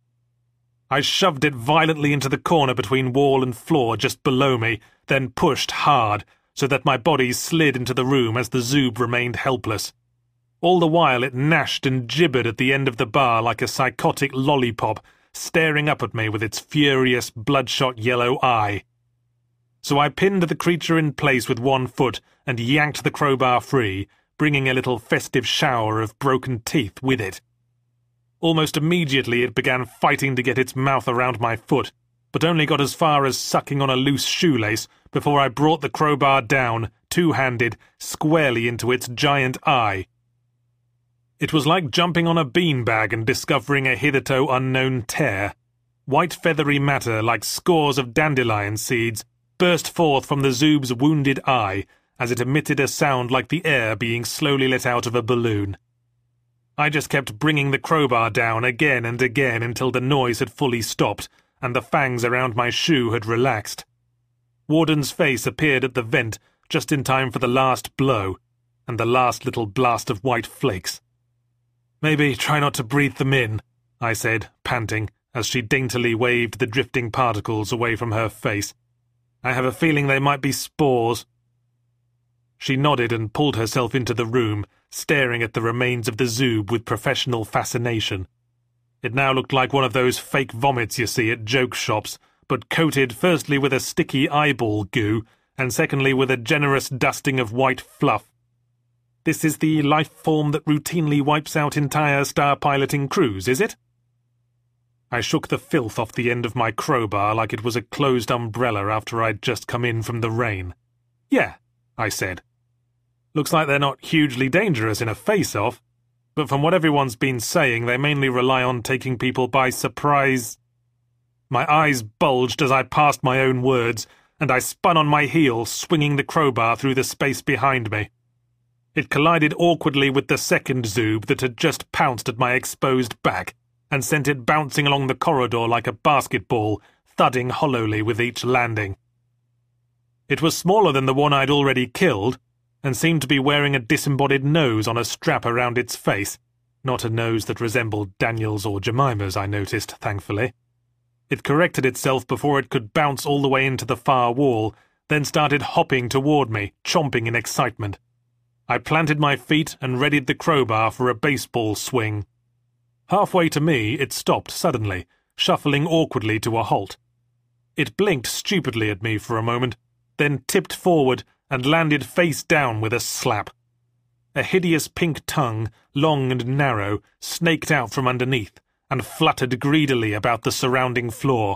I shoved it violently into the corner between wall and floor just below me, then pushed hard, so that my body slid into the room as the Zoob remained helpless. All the while it gnashed and gibbered at the end of the bar like a psychotic lollipop, staring up at me with its furious, bloodshot yellow eye. So I pinned the creature in place with one foot and yanked the crowbar free, bringing a little festive shower of broken teeth with it. Almost immediately it began fighting to get its mouth around my foot, but only got as far as sucking on a loose shoelace before I brought the crowbar down, two-handed, squarely into its giant eye. It was like jumping on a beanbag and discovering a hitherto unknown tear. White feathery matter, like scores of dandelion seeds, burst forth from the Zoob's wounded eye as it emitted a sound like the air being slowly let out of a balloon. I just kept bringing the crowbar down again and again until the noise had fully stopped and the fangs around my shoe had relaxed. Warden's face appeared at the vent just in time for the last blow, and the last little blast of white flakes. "Maybe try not to breathe them in," I said, panting, as she daintily waved the drifting particles away from her face. "I have a feeling they might be spores." She nodded and pulled herself into the room, staring at the remains of the Zoob with professional fascination. It now looked like one of those fake vomits you see at joke shops, but coated firstly with a sticky eyeball goo, and secondly with a generous dusting of white fluff. "This is the life form that routinely wipes out entire star-piloting crews, is it?" I shook the filth off the end of my crowbar like it was a closed umbrella after I'd just come in from the rain. "Yeah," I said. "Looks like they're not hugely dangerous in a face-off, but from what everyone's been saying, they mainly rely on taking people by surprise." My eyes bulged as I passed my own words, and I spun on my heel, swinging the crowbar through the space behind me. It collided awkwardly with the second Zoob that had just pounced at my exposed back, and sent it bouncing along the corridor like a basketball, thudding hollowly with each landing. It was smaller than the one I'd already killed, and seemed to be wearing a disembodied nose on a strap around its face, not a nose that resembled Daniel's or Jemima's, I noticed, thankfully. It corrected itself before it could bounce all the way into the far wall, then started hopping toward me, chomping in excitement. I planted my feet and readied the crowbar for a baseball swing. Halfway to me, it stopped suddenly, shuffling awkwardly to a halt. It blinked stupidly at me for a moment, then tipped forward and landed face down with a slap. A hideous pink tongue, long and narrow, snaked out from underneath and fluttered greedily about the surrounding floor.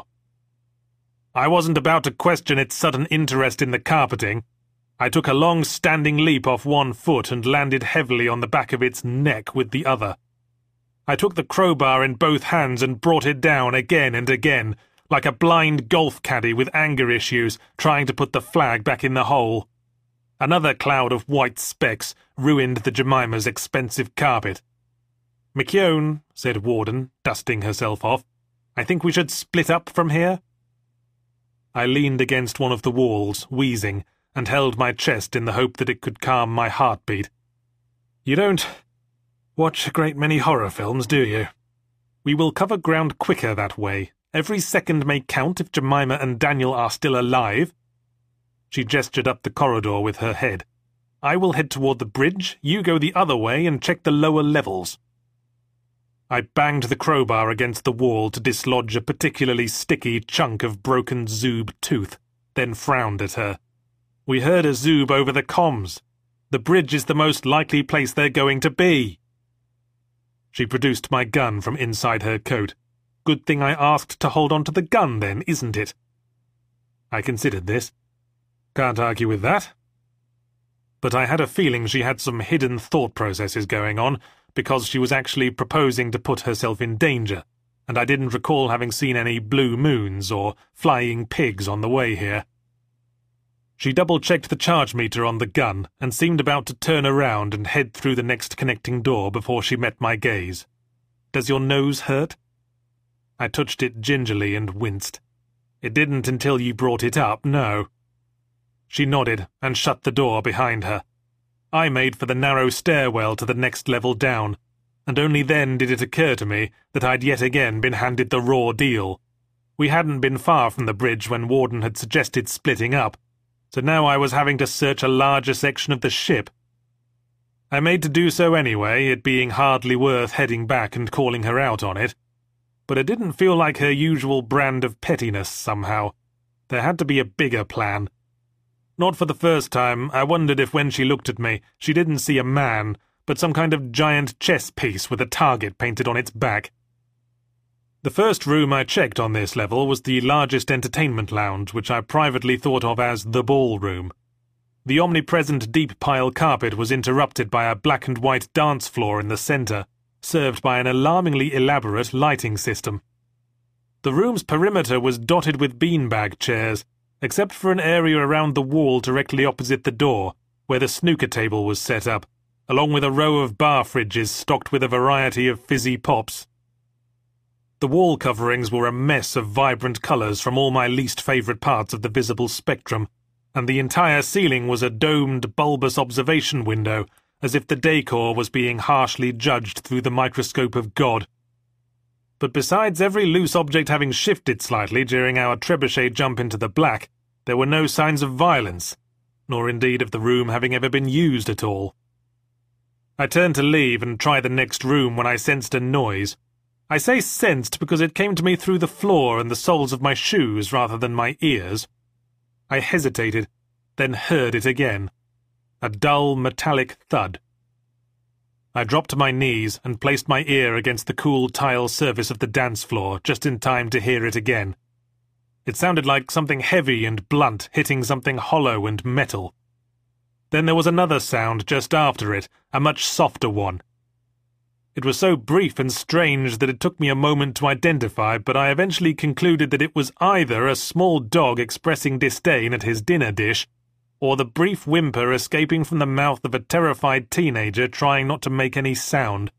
I wasn't about to question its sudden interest in the carpeting. I took a long standing leap off one foot and landed heavily on the back of its neck with the other. I took the crowbar in both hands and brought it down again and again, like a blind golf caddy with anger issues trying to put the flag back in the hole. Another cloud of white specks ruined the Jemima's expensive carpet. "McKeown," said Warden, dusting herself off, "I think we should split up from here." I leaned against one of the walls, wheezing, and held my chest in the hope that it could calm my heartbeat. "You don't watch a great many horror films, do you? We will cover ground quicker that way. Every second may count if Jemima and Daniel are still alive." She gestured up the corridor with her head. "I will head toward the bridge, you go the other way and check the lower levels." I banged the crowbar against the wall to dislodge a particularly sticky chunk of broken Zoob tooth, then frowned at her. "We heard a Zoob over the comms. The bridge is the most likely place they're going to be." She produced my gun from inside her coat. Good thing I asked to hold on to the gun then, isn't it? I considered this. Can't argue with that. But I had a feeling she had some hidden thought processes going on, because she was actually proposing to put herself in danger, and I didn't recall having seen any blue moons or flying pigs on the way here. She double-checked the charge meter on the gun and seemed about to turn around and head through the next connecting door before she met my gaze. "Does your nose hurt?" I touched it gingerly and winced. "It didn't until you brought it up, no." She nodded and shut the door behind her. I made for the narrow stairwell to the next level down, and only then did it occur to me that I'd yet again been handed the raw deal. We hadn't been far from the bridge when Warden had suggested splitting up, so now I was having to search a larger section of the ship. I made to do so anyway, it being hardly worth heading back and calling her out on it. But it didn't feel like her usual brand of pettiness somehow. There had to be a bigger plan. Not for the first time, I wondered if when she looked at me, she didn't see a man, but some kind of giant chess piece with a target painted on its back. The first room I checked on this level was the largest entertainment lounge, which I privately thought of as the ballroom. The omnipresent deep pile carpet was interrupted by a black and white dance floor in the centre, served by an alarmingly elaborate lighting system. The room's perimeter was dotted with beanbag chairs, except for an area around the wall directly opposite the door, where the snooker table was set up, along with a row of bar fridges stocked with a variety of fizzy pops. The wall coverings were a mess of vibrant colours from all my least favourite parts of the visible spectrum, and the entire ceiling was a domed, bulbous observation window, as if the decor was being harshly judged through the microscope of God. But besides every loose object having shifted slightly during our trebuchet jump into the black, there were no signs of violence, nor indeed of the room having ever been used at all. I turned to leave and try the next room when I sensed a noise. I say sensed because it came to me through the floor and the soles of my shoes rather than my ears. I hesitated, then heard it again. A dull, metallic thud. I dropped to my knees and placed my ear against the cool tile surface of the dance floor just in time to hear it again. It sounded like something heavy and blunt hitting something hollow and metal. Then there was another sound just after it, a much softer one. It was so brief and strange that it took me a moment to identify, but I eventually concluded that it was either a small dog expressing disdain at his dinner dish, or the brief whimper escaping from the mouth of a terrified teenager trying not to make any sound.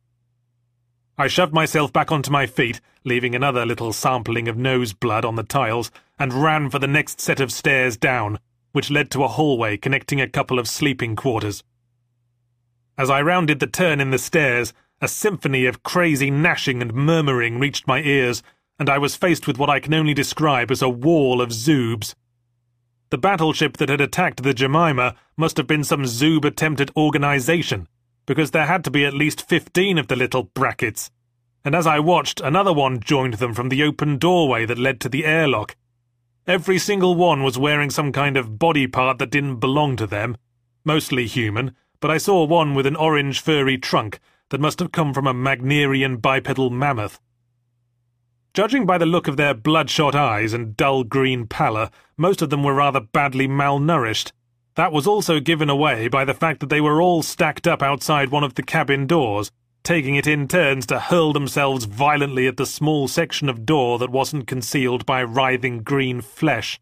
I shoved myself back onto my feet, leaving another little sampling of nose blood on the tiles, and ran for the next set of stairs down, which led to a hallway connecting a couple of sleeping quarters. As I rounded the turn in the stairs, a symphony of crazy gnashing and murmuring reached my ears, and I was faced with what I can only describe as a wall of Zoobs. The battleship that had attacked the Jemima must have been some Zoob attempt at organisation, because there had to be at least 15 of the little brackets, and as I watched, another one joined them from the open doorway that led to the airlock. Every single one was wearing some kind of body part that didn't belong to them, mostly human, but I saw one with an orange furry trunk that must have come from a Magnerian bipedal mammoth. Judging by the look of their bloodshot eyes and dull green pallor, most of them were rather badly malnourished. That was also given away by the fact that they were all stacked up outside one of the cabin doors, taking it in turns to hurl themselves violently at the small section of door that wasn't concealed by writhing green flesh.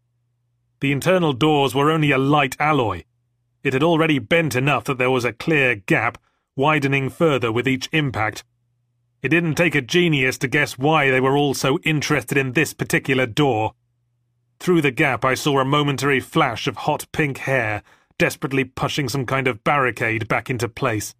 The internal doors were only a light alloy. It had already bent enough that there was a clear gap, widening further with each impact. It didn't take a genius to guess why they were all so interested in this particular door. Through the gap I saw a momentary flash of hot pink hair, desperately pushing some kind of barricade back into place.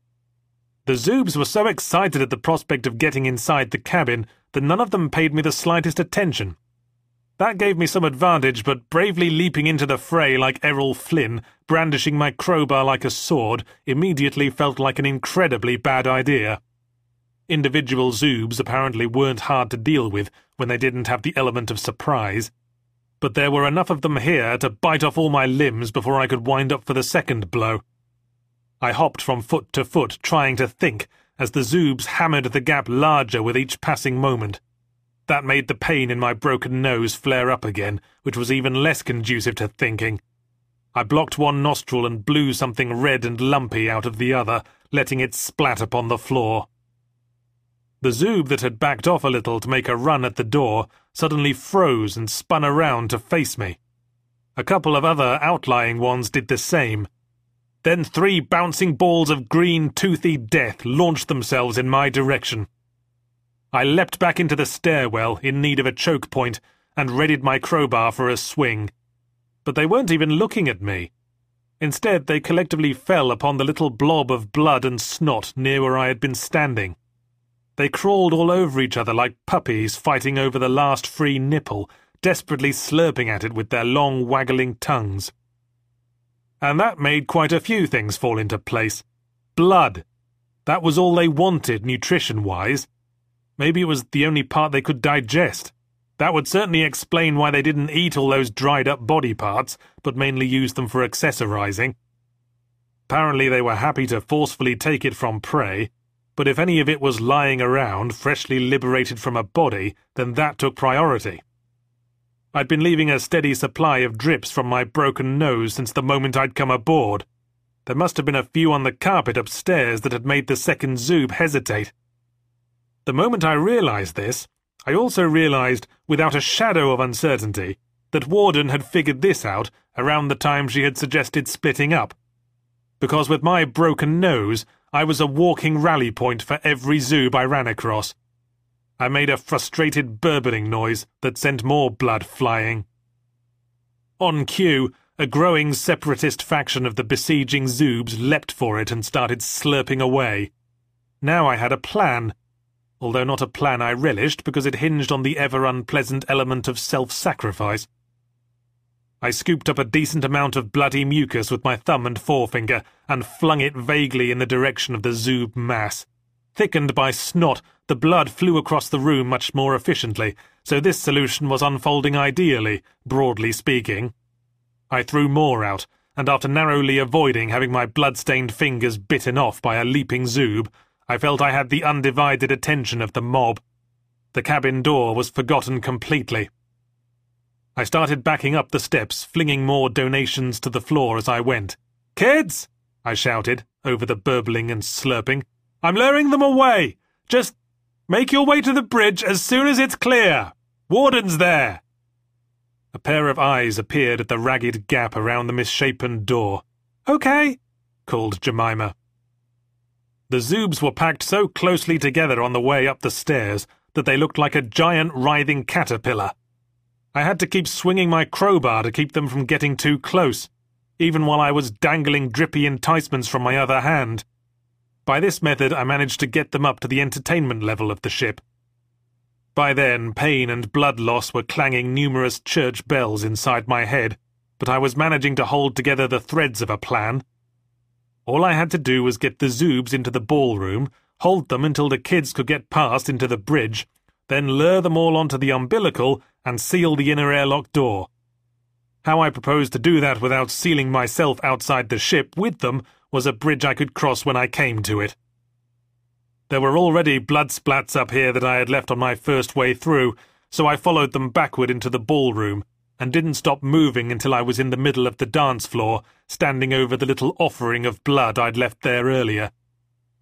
The Zoobs were so excited at the prospect of getting inside the cabin that none of them paid me the slightest attention. That gave me some advantage, but bravely leaping into the fray like Errol Flynn, brandishing my crowbar like a sword, immediately felt like an incredibly bad idea. Individual Zoobs apparently weren't hard to deal with when they didn't have the element of surprise, but there were enough of them here to bite off all my limbs before I could wind up for the second blow. I hopped from foot to foot, trying to think, as the Zoobs hammered the gap larger with each passing moment. That made the pain in my broken nose flare up again, which was even less conducive to thinking. I blocked one nostril and blew something red and lumpy out of the other, letting it splat upon the floor. The Zoob that had backed off a little to make a run at the door suddenly froze and spun around to face me. A couple of other outlying ones did the same. Then 3 bouncing balls of green, toothy death launched themselves in my direction. I leapt back into the stairwell, in need of a choke point, and readied my crowbar for a swing. But they weren't even looking at me. Instead, they collectively fell upon the little blob of blood and snot near where I had been standing. They crawled all over each other like puppies fighting over the last free nipple, desperately slurping at it with their long, waggling tongues. And that made quite a few things fall into place. Blood. That was all they wanted, nutrition-wise. Maybe it was the only part they could digest. That would certainly explain why they didn't eat all those dried-up body parts, but mainly used them for accessorizing. Apparently they were happy to forcefully take it from prey, but if any of it was lying around, freshly liberated from a body, then that took priority. I'd been leaving a steady supply of drips from my broken nose since the moment I'd come aboard. There must have been a few on the carpet upstairs that had made the second Zoob hesitate. The moment I realized this, I also realized, without a shadow of uncertainty, that Warden had figured this out around the time she had suggested splitting up. Because with my broken nose, I was a walking rally point for every Zoob I ran across. I made a frustrated burbling noise that sent more blood flying. On cue, a growing separatist faction of the besieging Zoobs leapt for it and started slurping away. Now I had a plan, although not a plan I relished because it hinged on the ever-unpleasant element of self-sacrifice. I scooped up a decent amount of bloody mucus with my thumb and forefinger and flung it vaguely in the direction of the Zoob mass. Thickened by snot, the blood flew across the room much more efficiently, so this solution was unfolding ideally, broadly speaking. I threw more out, and after narrowly avoiding having my blood-stained fingers bitten off by a leaping Zoob, I felt I had the undivided attention of the mob. The cabin door was forgotten completely. I started backing up the steps, flinging more donations to the floor as I went. "Kids!" I shouted, over the burbling and slurping. "I'm luring them away! Just make your way to the bridge as soon as it's clear! Warden's there!" A pair of eyes appeared at the ragged gap around the misshapen door. "Okay," called Jemima. The Zoobs were packed so closely together on the way up the stairs that they looked like a giant writhing caterpillar. I had to keep swinging my crowbar to keep them from getting too close, even while I was dangling drippy enticements from my other hand. By this method I managed to get them up to the entertainment level of the ship. By then, pain and blood loss were clanging numerous church bells inside my head, but I was managing to hold together the threads of a plan. All I had to do was get the Zoobs into the ballroom, hold them until the kids could get past into the bridge, then lure them all onto the umbilical and seal the inner airlock door. How I proposed to do that without sealing myself outside the ship with them was a bridge I could cross when I came to it. There were already blood splats up here that I had left on my first way through, so I followed them backward into the ballroom, and didn't stop moving until I was in the middle of the dance floor, standing over the little offering of blood I'd left there earlier.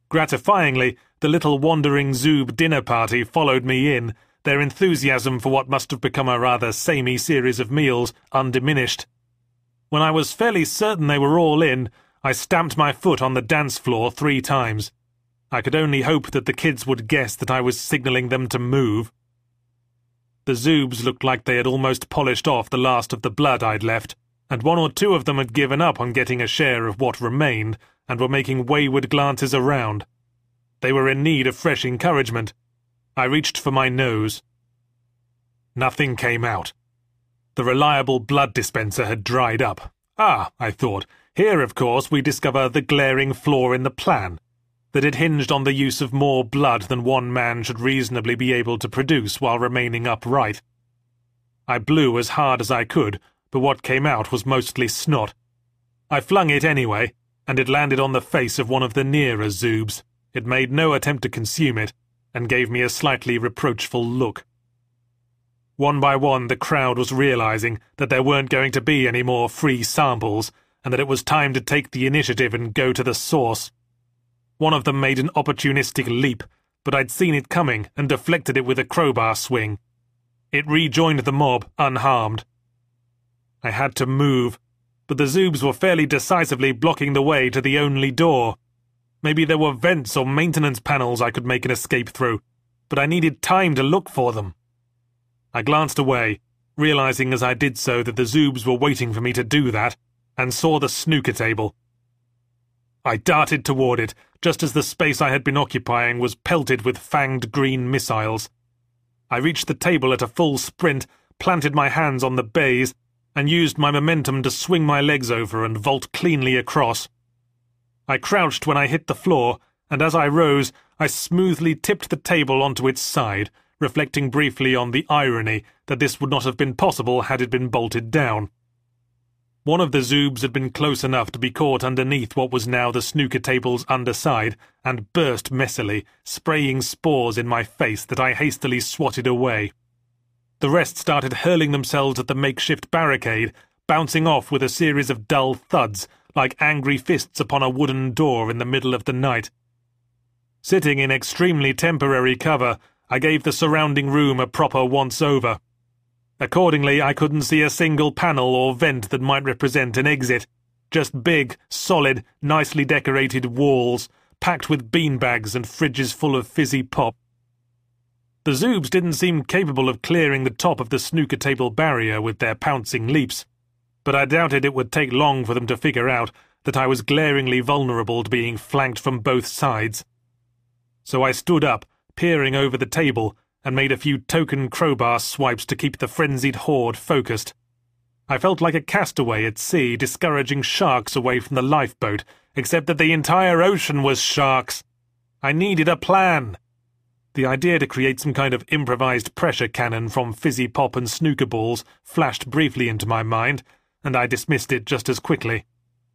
Gratifyingly, the little wandering Zoob dinner party followed me in, their enthusiasm for what must have become a rather samey series of meals undiminished. When I was fairly certain they were all in, I stamped my foot on the dance floor 3 times. I could only hope that the kids would guess that I was signalling them to move. The Zoobs looked like they had almost polished off the last of the blood I'd left, and 1 or 2 of them had given up on getting a share of what remained and were making wayward glances around. They were in need of fresh encouragement. I reached for my nose. Nothing came out. The reliable blood dispenser had dried up. Ah, I thought, here, of course, we discover the glaring flaw in the plan, that it hinged on the use of more blood than one man should reasonably be able to produce while remaining upright. I blew as hard as I could, but what came out was mostly snot. I flung it anyway, and it landed on the face of one of the nearer Zoobs. It made no attempt to consume it, and gave me a slightly reproachful look. One by one, the crowd was realizing that there weren't going to be any more free samples, and that it was time to take the initiative and go to the source. One of them made an opportunistic leap, but I'd seen it coming and deflected it with a crowbar swing. It rejoined the mob, unharmed. I had to move, but the Zoobs were fairly decisively blocking the way to the only door. Maybe there were vents or maintenance panels I could make an escape through, but I needed time to look for them. I glanced away, realizing as I did so that the Zoobs were waiting for me to do that, and saw the snooker table. I darted toward it, just as the space I had been occupying was pelted with fanged green missiles. I reached the table at a full sprint, planted my hands on the bays, and used my momentum to swing my legs over and vault cleanly across. I crouched when I hit the floor, and as I rose, I smoothly tipped the table onto its side, reflecting briefly on the irony that this would not have been possible had it been bolted down. One of the Zoobs had been close enough to be caught underneath what was now the snooker table's underside, and burst messily, spraying spores in my face that I hastily swatted away. The rest started hurling themselves at the makeshift barricade, bouncing off with a series of dull thuds, like angry fists upon a wooden door in the middle of the night. Sitting in extremely temporary cover, I gave the surrounding room a proper once-over. Accordingly, I couldn't see a single panel or vent that might represent an exit, just big, solid, nicely decorated walls, packed with beanbags and fridges full of fizzy pop. The Zoobs didn't seem capable of clearing the top of the snooker table barrier with their pouncing leaps, but I doubted it would take long for them to figure out that I was glaringly vulnerable to being flanked from both sides. So I stood up, peering over the table, and made a few token crowbar swipes to keep the frenzied horde focused. I felt like a castaway at sea discouraging sharks away from the lifeboat, except that the entire ocean was sharks. I needed a plan. The idea to create some kind of improvised pressure cannon from fizzy pop and snooker balls flashed briefly into my mind, and I dismissed it just as quickly.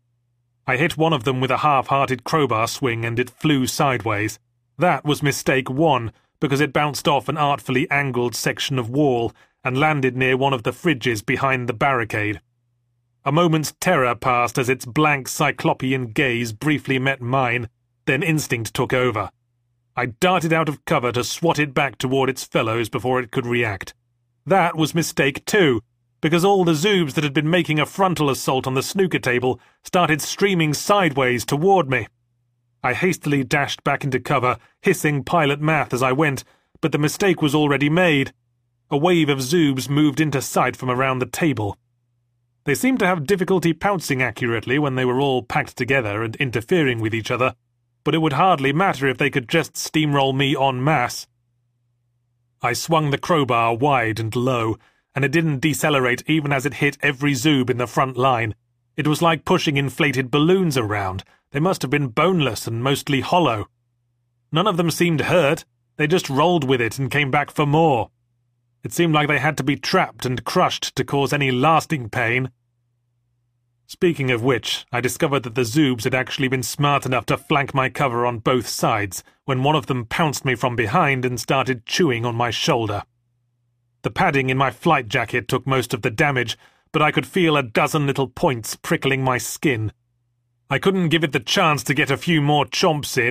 I hit one of them with a half-hearted crowbar swing and it flew sideways. That was mistake 1, because it bounced off an artfully angled section of wall and landed near one of the fridges behind the barricade. A moment's terror passed as its blank cyclopean gaze briefly met mine, then instinct took over. I darted out of cover to swat it back toward its fellows before it could react. That was mistake 2, because all the Zoobs that had been making a frontal assault on the snooker table started streaming sideways toward me. I hastily dashed back into cover, hissing pilot math as I went, but the mistake was already made. A wave of Zoobs moved into sight from around the table. They seemed to have difficulty pouncing accurately when they were all packed together and interfering with each other, but it would hardly matter if they could just steamroll me en masse. I swung the crowbar wide and low, and it didn't decelerate even as it hit every Zoob in the front line. It was like pushing inflated balloons around. They must have been boneless and mostly hollow. None of them seemed hurt. They just rolled with it and came back for more. It seemed like they had to be trapped and crushed to cause any lasting pain. Speaking of which, I discovered that the Zoobs had actually been smart enough to flank my cover on both sides, when one of them pounced me from behind and started chewing on my shoulder. The padding in my flight jacket took most of the damage, but I could feel a dozen little points prickling my skin. I couldn't give it the chance to get a few more chomps in.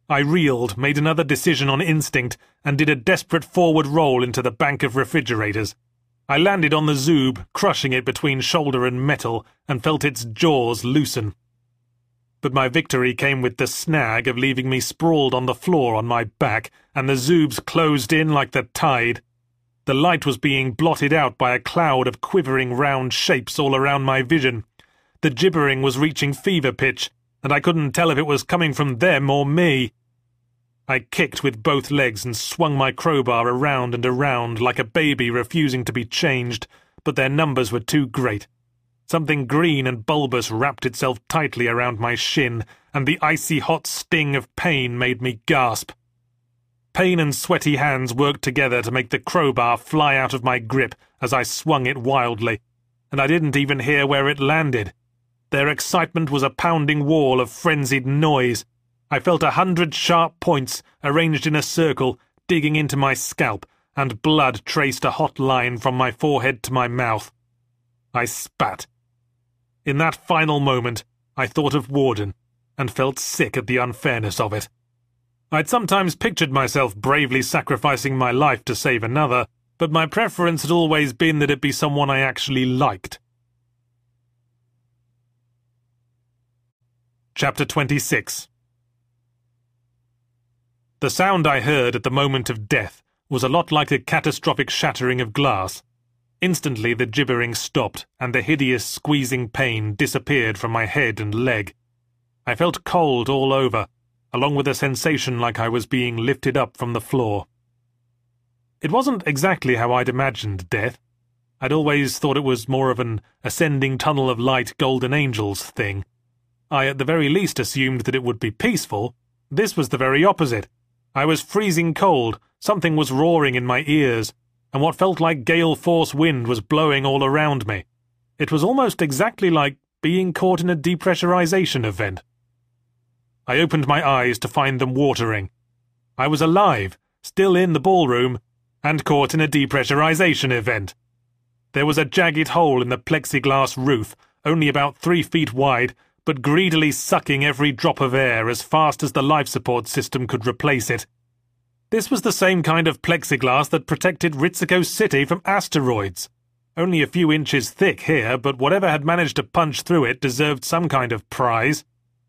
I reeled, made another decision on instinct, and did a desperate forward roll into the bank of refrigerators. I landed on the Zoob, crushing it between shoulder and metal, and felt its jaws loosen. But my victory came with the snag of leaving me sprawled on the floor on my back, and the Zoobs closed in like the tide. The light was being blotted out by a cloud of quivering round shapes all around my vision. The gibbering was reaching fever pitch, and I couldn't tell if it was coming from them or me. I kicked with both legs and swung my crowbar around and around like a baby refusing to be changed, but their numbers were too great. Something green and bulbous wrapped itself tightly around my shin, and the icy hot sting of pain made me gasp. Pain and sweaty hands worked together to make the crowbar fly out of my grip as I swung it wildly, and I didn't even hear where it landed. Their excitement was a pounding wall of frenzied noise. I felt 100 sharp points arranged in a circle digging into my scalp, and blood traced a hot line from my forehead to my mouth. I spat. In that final moment, I thought of Warden, and felt sick at the unfairness of it. I'd sometimes pictured myself bravely sacrificing my life to save another, but my preference had always been that it be someone I actually liked. Chapter 26. The sound I heard at the moment of death was a lot like a catastrophic shattering of glass. Instantly the gibbering stopped, and the hideous squeezing pain disappeared from my head and leg. I felt cold all over, along with a sensation like I was being lifted up from the floor. It wasn't exactly how I'd imagined death. I'd always thought it was more of an ascending tunnel of light golden angels thing. I at the very least assumed that it would be peaceful. This was the very opposite. I was freezing cold, something was roaring in my ears, and what felt like gale-force wind was blowing all around me. It was almost exactly like being caught in a depressurization event. I opened my eyes to find them watering. I was alive, still in the ballroom, and caught in a depressurization event. There was a jagged hole in the plexiglass roof, only about 3 feet wide, but greedily sucking every drop of air as fast as the life support system could replace it. This was the same kind of plexiglass that protected Ritsuko City from asteroids. Only a few inches thick here, but whatever had managed to punch through it deserved some kind of prize.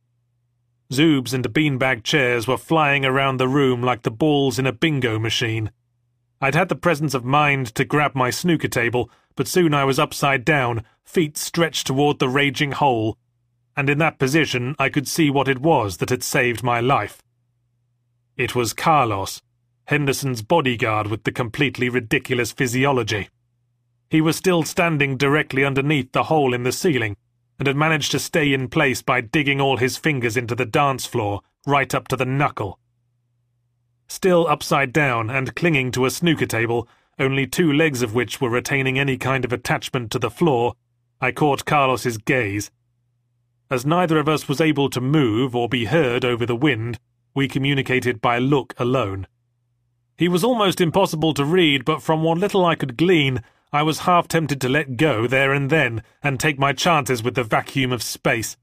Zoobs and beanbag chairs were flying around the room like the balls in a bingo machine. I'd had the presence of mind to grab my snooker table, but soon I was upside down, feet stretched toward the raging hole, and in that position I could see what it was that had saved my life. It was Carlos, Henderson's bodyguard with the completely ridiculous physiology. He was still standing directly underneath the hole in the ceiling, and had managed to stay in place by digging all his fingers into the dance floor, right up to the knuckle. Still upside down and clinging to a snooker table, only 2 legs of which were retaining any kind of attachment to the floor, I caught Carlos's gaze. As neither of us was able to move or be heard over the wind, we communicated by look alone. He was almost impossible to read, but from what little I could glean, I was half tempted to let go there and then, and take my chances with the vacuum of space.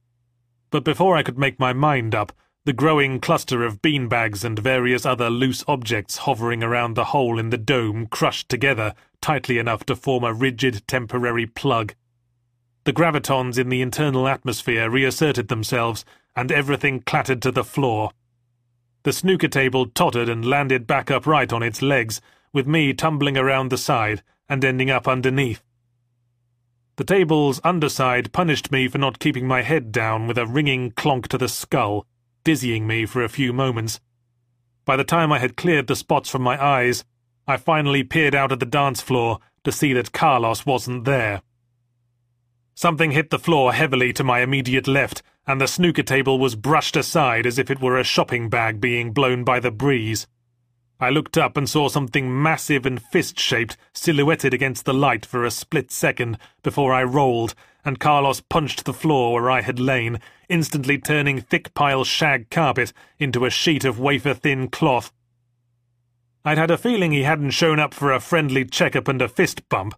But before I could make my mind up, the growing cluster of beanbags and various other loose objects hovering around the hole in the dome crushed together tightly enough to form a rigid temporary plug. The gravitons in the internal atmosphere reasserted themselves, and everything clattered to the floor. The snooker table tottered and landed back upright on its legs, with me tumbling around the side and ending up underneath. The table's underside punished me for not keeping my head down with a ringing clonk to the skull, dizzying me for a few moments. By the time I had cleared the spots from my eyes, I finally peered out at the dance floor to see that Carlos wasn't there. Something hit the floor heavily to my immediate left, and the snooker table was brushed aside as if it were a shopping bag being blown by the breeze. I looked up and saw something massive and fist-shaped silhouetted against the light for a split second before I rolled, and Carlos punched the floor where I had lain, instantly turning thick-pile shag carpet into a sheet of wafer-thin cloth. I'd had a feeling he hadn't shown up for a friendly check-up and a fist bump.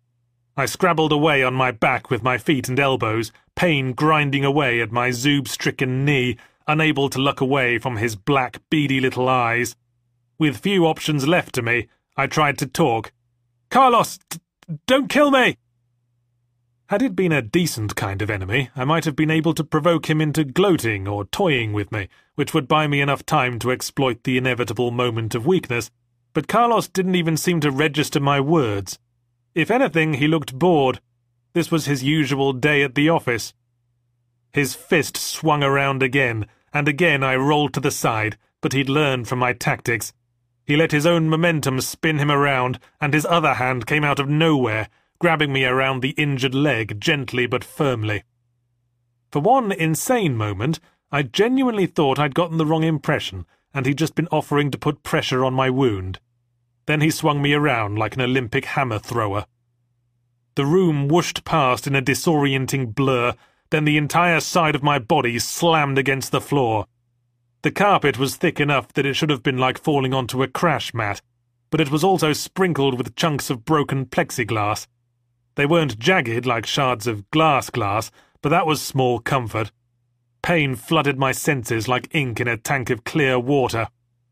I scrabbled away on my back with my feet and elbows, pain grinding away at my zoob-stricken knee, unable to look away from his black, beady little eyes. With few options left to me, I tried to talk. "Carlos, don't kill me!" Had it been a decent kind of enemy, I might have been able to provoke him into gloating or toying with me, which would buy me enough time to exploit the inevitable moment of weakness, but Carlos didn't even seem to register my words. If anything, he looked bored. This was his usual day at the office. His fist swung around again, and again I rolled to the side, but he'd learned from my tactics. He let his own momentum spin him around, and his other hand came out of nowhere, grabbing me around the injured leg gently but firmly. For one insane moment, I genuinely thought I'd gotten the wrong impression, and he'd just been offering to put pressure on my wound. Then he swung me around like an Olympic hammer thrower. The room whooshed past in a disorienting blur, then the entire side of my body slammed against the floor. The carpet was thick enough that it should have been like falling onto a crash mat, but it was also sprinkled with chunks of broken plexiglass. They weren't jagged like shards of glass, but that was small comfort. Pain flooded my senses like ink in a tank of clear water.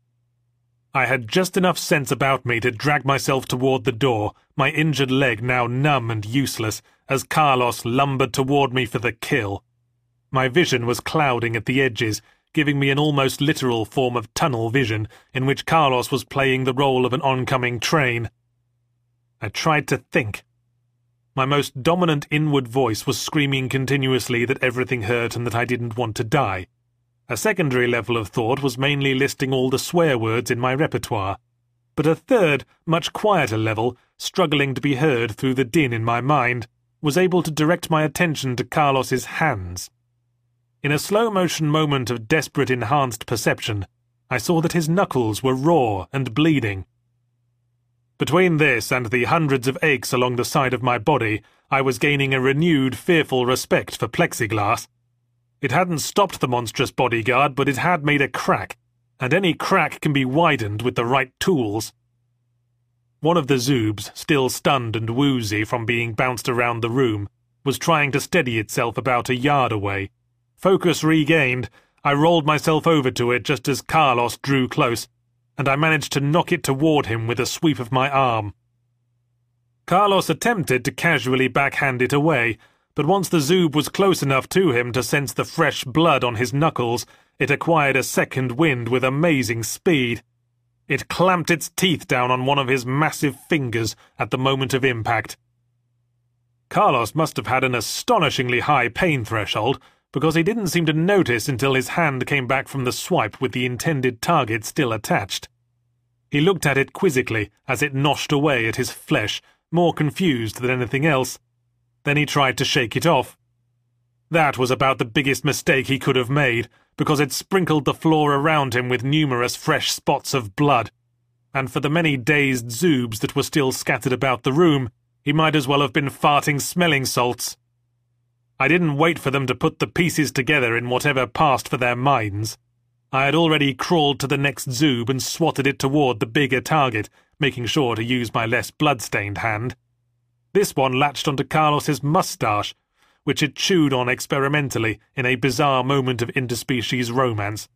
I had just enough sense about me to drag myself toward the door, my injured leg now numb and useless, as Carlos lumbered toward me for the kill. My vision was clouding at the edges, giving me an almost literal form of tunnel vision, in which Carlos was playing the role of an oncoming train. I tried to think. My most dominant inward voice was screaming continuously that everything hurt and that I didn't want to die. A secondary level of thought was mainly listing all the swear words in my repertoire, but a third, much quieter level, struggling to be heard through the din in my mind, was able to direct my attention to Carlos's hands. In a slow-motion moment of desperate enhanced perception, I saw that his knuckles were raw and bleeding. Between this and the hundreds of aches along the side of my body, I was gaining a renewed, fearful respect for plexiglass. It hadn't stopped the monstrous bodyguard, but it had made a crack, and any crack can be widened with the right tools. One of the Zoobs, still stunned and woozy from being bounced around the room, was trying to steady itself about a yard away. Focus regained, I rolled myself over to it just as Carlos drew close, and I managed to knock it toward him with a sweep of my arm. Carlos attempted to casually backhand it away, but once the Zoob was close enough to him to sense the fresh blood on his knuckles, it acquired a second wind with amazing speed. It clamped its teeth down on one of his massive fingers at the moment of impact. Carlos must have had an astonishingly high pain threshold, because he didn't seem to notice until his hand came back from the swipe with the intended target still attached. He looked at it quizzically as it noshed away at his flesh, more confused than anything else. Then he tried to shake it off. That was about the biggest mistake he could have made, because it sprinkled the floor around him with numerous fresh spots of blood, and for the many dazed Zoobs that were still scattered about the room, he might as well have been farting smelling salts. I didn't wait for them to put the pieces together in whatever passed for their minds. I had already crawled to the next Zoob and swatted it toward the bigger target, making sure to use my less blood-stained hand. This one latched onto Carlos's mustache, which it chewed on experimentally in a bizarre moment of interspecies romance.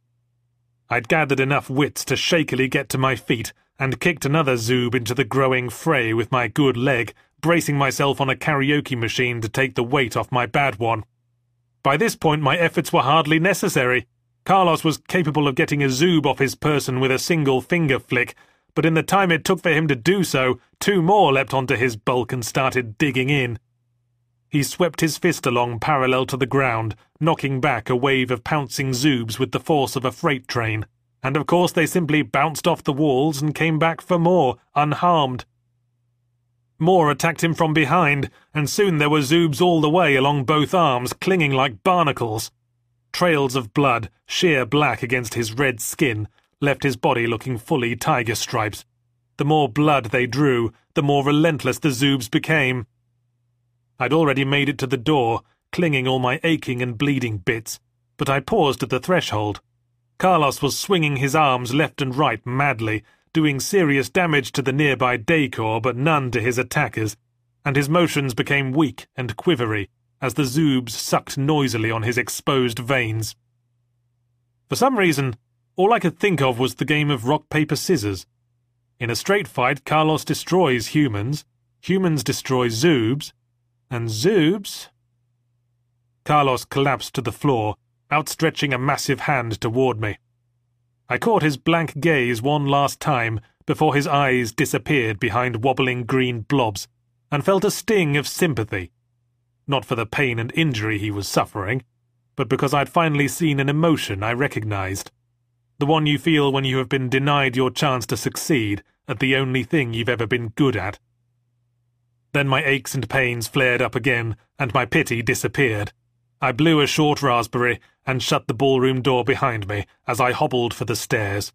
I'd gathered enough wits to shakily get to my feet and kicked another Zoob into the growing fray with my good leg, bracing myself on a karaoke machine to take the weight off my bad one. By this point my efforts were hardly necessary. Carlos was capable of getting a Zoob off his person with a single finger flick, but in the time it took for him to do so, two more leapt onto his bulk and started digging in. He swept his fist along parallel to the ground, knocking back a wave of pouncing Zoobs with the force of a freight train, and of course they simply bounced off the walls and came back for more, unharmed. More attacked him from behind, and soon there were Zoobs all the way along both arms, clinging like barnacles. Trails of blood, sheer black against his red skin, left his body looking fully tiger stripes. The more blood they drew, the more relentless the Zoobs became. I'd already made it to the door, clinging all my aching and bleeding bits, but I paused at the threshold. Carlos was swinging his arms left and right madly, doing serious damage to the nearby decor but none to his attackers, and his motions became weak and quivery as the Zoobs sucked noisily on his exposed veins. For some reason, all I could think of was the game of rock, paper, scissors. In a straight fight, Carlos destroys humans, humans destroy Zoobs, and Zoobs... Carlos collapsed to the floor, outstretching a massive hand toward me. I caught his blank gaze one last time before his eyes disappeared behind wobbling green blobs, and felt a sting of sympathy. Not for the pain and injury he was suffering, but because I'd finally seen an emotion I recognized. The one you feel when you have been denied your chance to succeed at the only thing you've ever been good at. Then my aches and pains flared up again, and my pity disappeared. I blew a short raspberry and shut the ballroom door behind me as I hobbled for the stairs.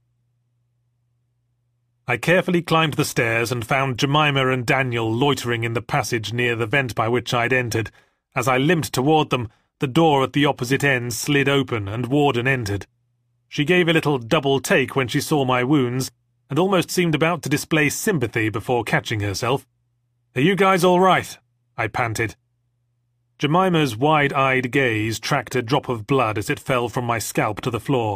I carefully climbed the stairs and found Jemima and Daniel loitering in the passage near the vent by which I'd entered. As I limped toward them, the door at the opposite end slid open and Warden entered. She gave a little double take when she saw my wounds, and almost seemed about to display sympathy before catching herself. "Are you guys all right?" I panted. Jemima's wide-eyed gaze tracked a drop of blood as it fell from my scalp to the floor.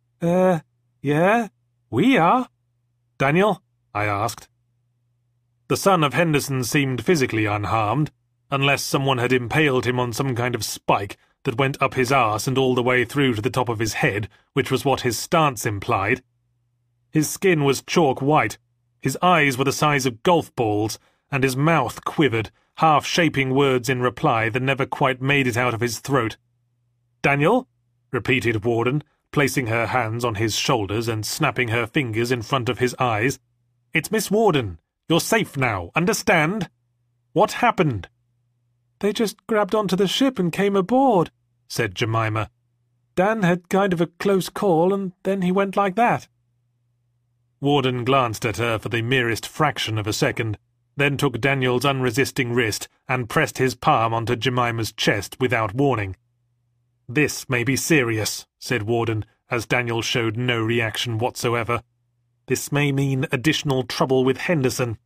Yeah, we are." "Daniel?" I asked. The son of Henderson seemed physically unharmed, unless someone had impaled him on some kind of spike that went up his arse and all the way through to the top of his head, which was what his stance implied. His skin was chalk white, his eyes were the size of golf balls, and his mouth quivered, half shaping words in reply that never quite made it out of his throat. "Daniel?" repeated Warden, placing her hands on his shoulders and snapping her fingers in front of his eyes. "It's Miss Warden. You're safe now, understand? What happened?" "They just grabbed onto the ship and came aboard," said Jemima. "Dan had kind of a close call, and then he went like that." Warden glanced at her for the merest fraction of a second, then took Daniel's unresisting wrist and pressed his palm onto Jemima's chest without warning. "This may be serious," said Warden, as Daniel showed no reaction whatsoever. "This may mean additional trouble with Henderson."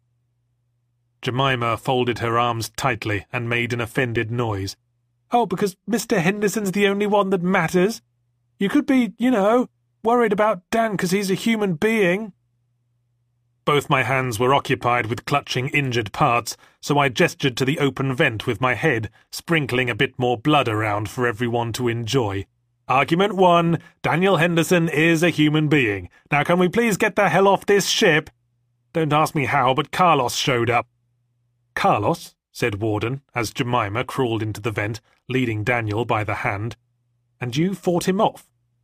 Jemima folded her arms tightly and made an offended noise. "Oh, because Mr. Henderson's the only one that matters. You could be, worried about Dan because he's a human being." Both my hands were occupied with clutching injured parts, so I gestured to the open vent with my head, sprinkling a bit more blood around for everyone to enjoy. "Argument 1, Daniel Henderson is a human being. Now can we please get the hell off this ship?" Don't ask me how, but Carlos showed up. "Carlos?" said Warden, as Jemima crawled into the vent, leading Daniel by the hand. "And you fought him off?"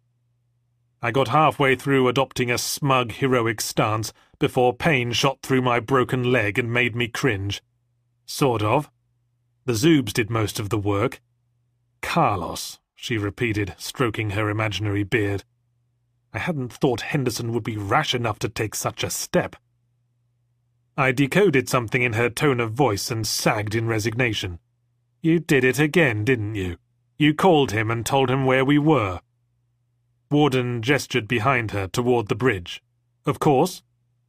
I got halfway through adopting a smug, heroic stance before pain shot through my broken leg and made me cringe. Sort of. The Zoobs did most of the work. "Carlos," she repeated, stroking her imaginary beard. "I hadn't thought Henderson would be rash enough to take such a step." I decoded something in her tone of voice and sagged in resignation. "You did it again, didn't you? You called him and told him where we were." Warden gestured behind her toward the bridge. "Of course."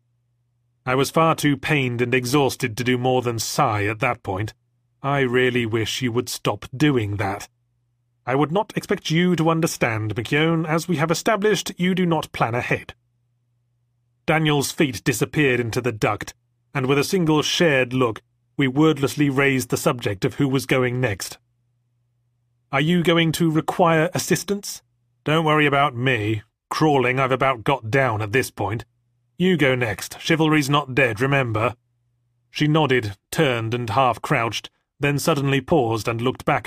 I was far too pained and exhausted to do more than sigh at that point. "I really wish you would stop doing that. I would not expect you to understand, McKeown. As we have established, you do not plan ahead." Daniel's feet disappeared into the duct, and with a single shared look, we wordlessly raised the subject of who was going next. "Are you going to require assistance?" "Don't worry about me. Crawling I've about got down at this point. You go next. Chivalry's not dead, remember." She nodded, turned and half-crouched, then suddenly paused and looked back